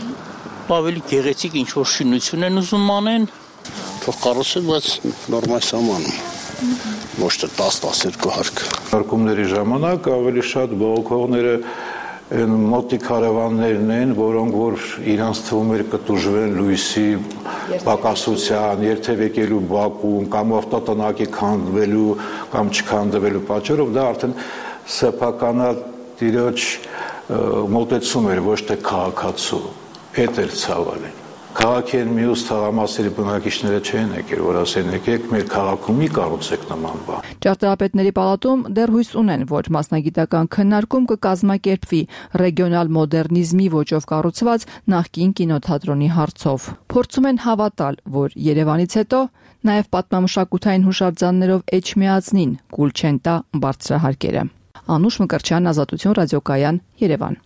ավելի գեղեցիկ ինչ որ շինություն են ուզում անեն, թող կառուցեն, բայց նորմալ սահմանում։ ոչ թե 10-12 հարկ։ Հարկումների ժամանակ ավելի շատ բողոքողները այն մոտիկ հարևաններն են, որոնք որ իրանց թվում էր կտուժվեն լույսի պակասության, երթևեկելու բակում կամ ավտոտնակի քանդվելու կամ չքանդվելու պատճառով դա արդեն սեփականատիրոջ մոտեցում էր, ոչ թե քաղաքացու։ Այդ էր ցավալին։ Քաղաքին մյուս թաղամասերի բնակիչները չեն եկել, որ ասեն եկեք մեր քաղաքում մի կառուցեք նման բան։ Ճարտարապետների պալատում դեռ հույս ունեն, որ մասնագիտական քննարկում կկազմակերպվի ռեգիոնալ մոդեռնիզմի ոճով կառուցված նախկին կինոթատրոնի հարցով։ Փորձում են հավատալ, որ Երևանից հետո նաև պատմամշակութային հուշարձաններով էջմիածնին կուլ չեն տա բարձրահարկերը։ Անուշ Մկրտչյան, Ազատություն ռադիոկայան, Երևան։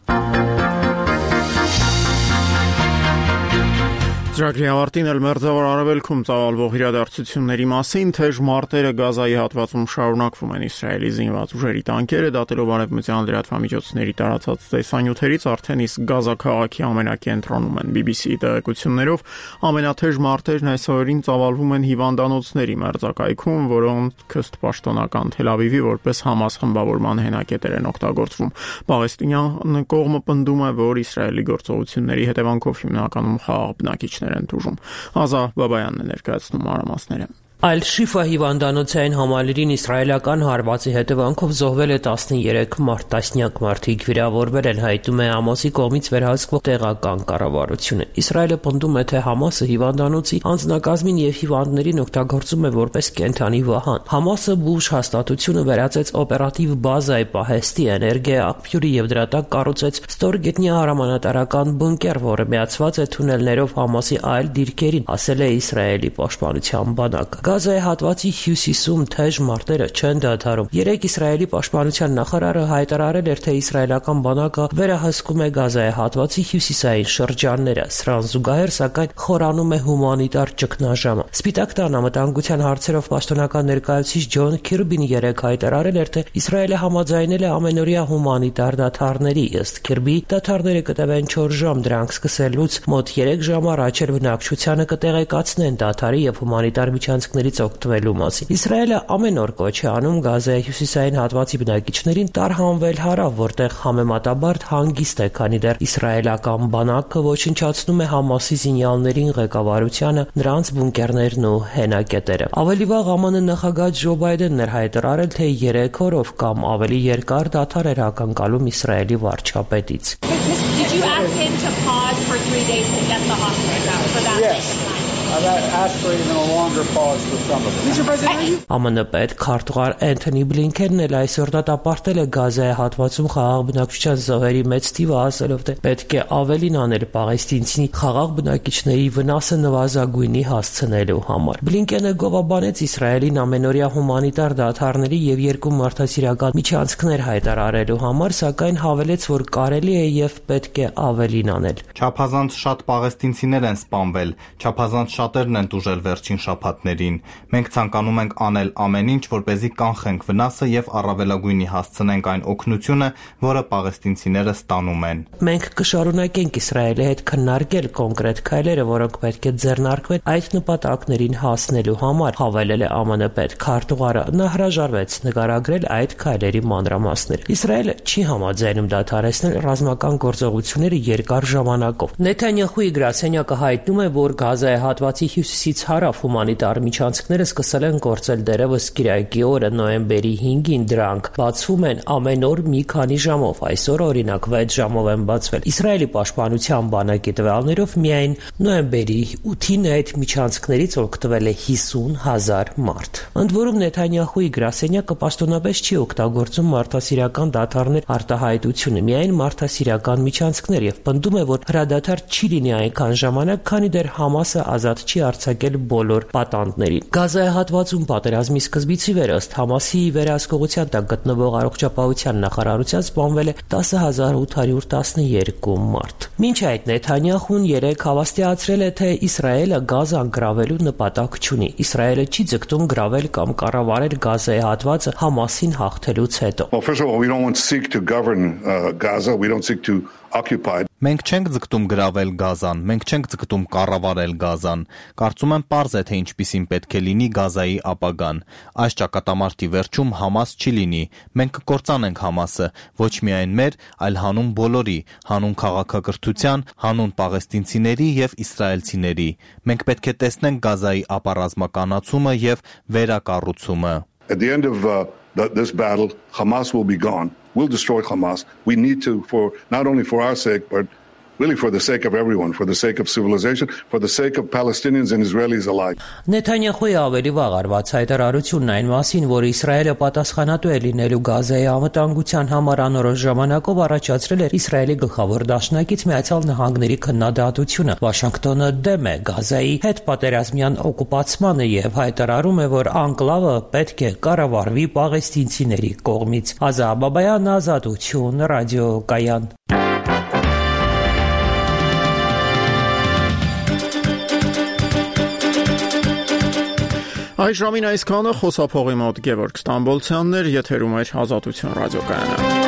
Ծրագրի ավարտին էլ Մերձավոր Արևելքում ծավալվող իրադարձությունների մասին թեժ մարտերը Գազայի հատվածում շարունակվում են։ Իսրայելի զինված ուժերի տանկերը դատելով արևմտյան լրատվամիջոցների տարածած տեսանյութերից արդեն իսկ Գազա քաղաքի ամենակենտրոնում են։ BBC-ի տեղեկություններով ամենաթեժ մարտերն այս օրերին ծավալվում են հիվանդանոցների մերձակայքում, որոնք ըստ պաշտոնական Թել Ավիվի որպես Համաս խմբավորման հենակետեր են օգտագործվում։ Պաղեստինյան կողմը պնդում է, որ Իսրայելի գործողությունների հետևանքով հիմնականում խաղաղ բնակիչներ են դժում։ Ազա Բաբայանն է ներկայացնում մանրամասները։ Ալ-Շիֆա հիվանդանոցային համալիրին իսրայելական հարվածի հետևանքով զոհվել է 13 մարդ, տասնյակ մարդիկ վիրավորվել են, հայտնում է Համասի կողմից վերահսկվող տեղական կառավարությունը։ Իսրայելը պնդում է, թե Համասը հիվանդանոցի անձնակազմին եւ հիվանդներին օգտագործում է որպես կենթանի վահան։ Համասը բուժ հաստատությունը վերածեց օպերատիվ բազայի պահեստի, էներգիա աղբյուրի եւ դրա տակ կառուցեց ստորգետնյա հրամանատարական բունկեր, որը միացված է թունելներով Համասի այլ դիրքերին, ասել է Իսրայելի պաշտպանության բանակը։ Գազայի հատվածի հյուսիսում թեժ մարտերը չեն դադարում։ Երեկ Իսրայելի պաշտպանության նախարարը հայտարարել էր, թե իսրայելական բանակը վերահսկում է Գազայի հատվածի հյուսիսային շրջանները։ Սրան զուգահեռ, սակայն, խորանում է հումանիտար ճգնաժամը։ Սպիտակ տան անվտանգության հարցերով պաշտոնական ներկայացուցիչ Ջոն Քիրբին երեկ հայտարարել էր, թե Իսրայելը համաձայնել է ամենօրյա հումանիտար դադարների։ Ըստ Քիրբի, դադարները կտևեն 4 ժամ, դրանք սկսելուց մոտ 3 ժամ առաջ բնակչությանը կտեղեկացնեն դադարի եւ հումանիտար միջանցքների օգտվելու մասին։ Իսրայելը ամեն օր կոչ է անում Գազայի հյուսիսային հատվածի բնակիչներին տարհանվել հարավ, որտեղ համեմատաբար հանգիստ է, քանի դեռ իսրայելական բանակը ոչնչացնում է Համասի զինյալներին, ղեկավարությանը, նրանց բունկերներն ու հենակետերը։ Ավելի վաղ ԱՄՆ նախագահ Ջո Բայդենն էր հայտարարել, թե 3 օրով կամ ավելի երկար դադար էր ակնկալում Իսրայելի վարչապետից։ Did you ask him to pause for 3 days to get the hostages out for that? Yes. I've asked for even a longer pause for some of them. Mr. President, ԱՄՆ պետ քարտուղար Էնթոնի Բլինքենն էլ այսօր դատապարտել է Գազայի հատվածում խաղաղ բնակչության զոհերի մեծ թիվը, ասելով, թե պետք է ավելին անել պաղեստինցի խաղաղ բնակիչների վնասը նվազագույնի հասցնելու համար։ Բլինքենը գովաբանեց Իսրայելին ամենօրյա հումանիտար դադարների եւ 2 մարդասիրական միջանցքներ հայտարարելու համար, սակայն հավելեց, որ կարելի է եւ պետք է ավելին անել։ Չափազանց շատ պաղեստինցիներ են սպանվել, չափազանց շատերն են տուժել վերջին շաբաթներին։ Մենք ցանկանում ենք անել ամեն ինչ, որպեսզի կանխենք վնասը եւ առավելագույնի հասցնենք այն օգնությունը, որը պաղեստինցիները ստանում են։ Մենք կշարունակենք Իսրայելի հետ քննարկել կոնկրետ քայլերը, որոնք պետք է ձեռնարկվեն այդ նպատակներին հասնելու համար, հավելել է ԱՄՆ պետ քարտուղարը։ Նա հրաժարվեց նկարագրել այդ քայլերի մանրամասները։ Իսրայելը չի համաձայնում դադարեցնել ռազմական գործողությունները երկար ժամանակով։ Նեթանյախուի գրասենյակը հայտնում է, որ Գազայի հատվածի հյուսիսից հարավ հումանիտար միջանցքները սկսել են գործել դեռևս Կիրակի օրը, նոյեմբերի 5-ին դրանք բացվում են ամեն օր մի քանի ժամով։ Այսօր օրինակ 6 ժամով են բացվել։ Իսրայելի պաշտպանության բանակի տվյալներով միայն նոյեմբերի 8-ին այդ միջանցքներից օգտվել է 50,000 մարդ։ Ընդ որում Նեթանյախուի գրասենյակը պաշտոնապես չի օգտագործում մարդասիրական դադարներ արտահայտությունը, միայն մարդասիրական միջանցքներ եւ պնդում է, որ հրադադար չի լինի այնքան ժամանակ, քանի դեռ Համասը ազատ չի արձակել բոլոր պատանդներին։ Գազայի հատվածում պատերազմի սկզբից ի վեր ըստ Համասի վերահսկողության տակ գտնվող առողջապահության նախարարության սպանվել է 10,812 մարդ։ Մինչ այդ Նեթանյախուն երեկ հավաստիացրել է, թե Իսրայելը Գազան գրավելու նպատակ չունի։ Իսրայելը չի ձգտում գրավել կամ կառավարել Գազայի հատվածը Համասին հաղթելուց հետո։ Well, first of all, we don't seek to govern Gaza. We don't seek to occupied. Մենք չենք ձգտում գրավել Գազան, մենք չենք ձգտում կառավարել Գազան։ Կարծում եմ պարզ է, թե ինչպիսին պետք է լինի Գազայի ապագան։ Այս ճակատամարտի վերջում Համաս չի լինի։ Մենք կկործանենք Համասը, ոչ միայն մեր, այլ հանուն բոլորի, հանուն քաղաքակրթության, հանուն պաղեստինցիների եւ իսրայելցիների։ Մենք պետք է տեսնենք Գազայի ապառազմականացումը եւ վերակառուցումը։ At the end of this battle, Hamas will be gone. We'll destroy Hamas. We need to, for not only for our sake, but really for the sake of everyone, for the sake of civilization, for the sake of Palestinians and Israelis alike. Նեթանյախուի ավելի վաղ արված հայտարարությունն այն մասին, որ Իսրայելը պատասխանատու է լինելու Գազայի անվտանգության համար անորոշ ժամանակով առաջացրել էր Իսրայելի գլխավոր դաշնակից Միացյալ Նահանգների քննադատությունը։ Վաշինգտոնը դեմ է Գազայի հետ պատերազմյան օկուպացմանը եւ հայտարարում է, որ անկլավը պետք է կառավարվի պաղեստինցիների կողմից։ Ազա Բաբայան, Ազատություն, ռադիոկայան։ Այս ժամին այսքանը խոսափողի մոտ Գևորգ Ստամբոլցյանն էր, եթերում էր Ազատություն ռադիոկայանը։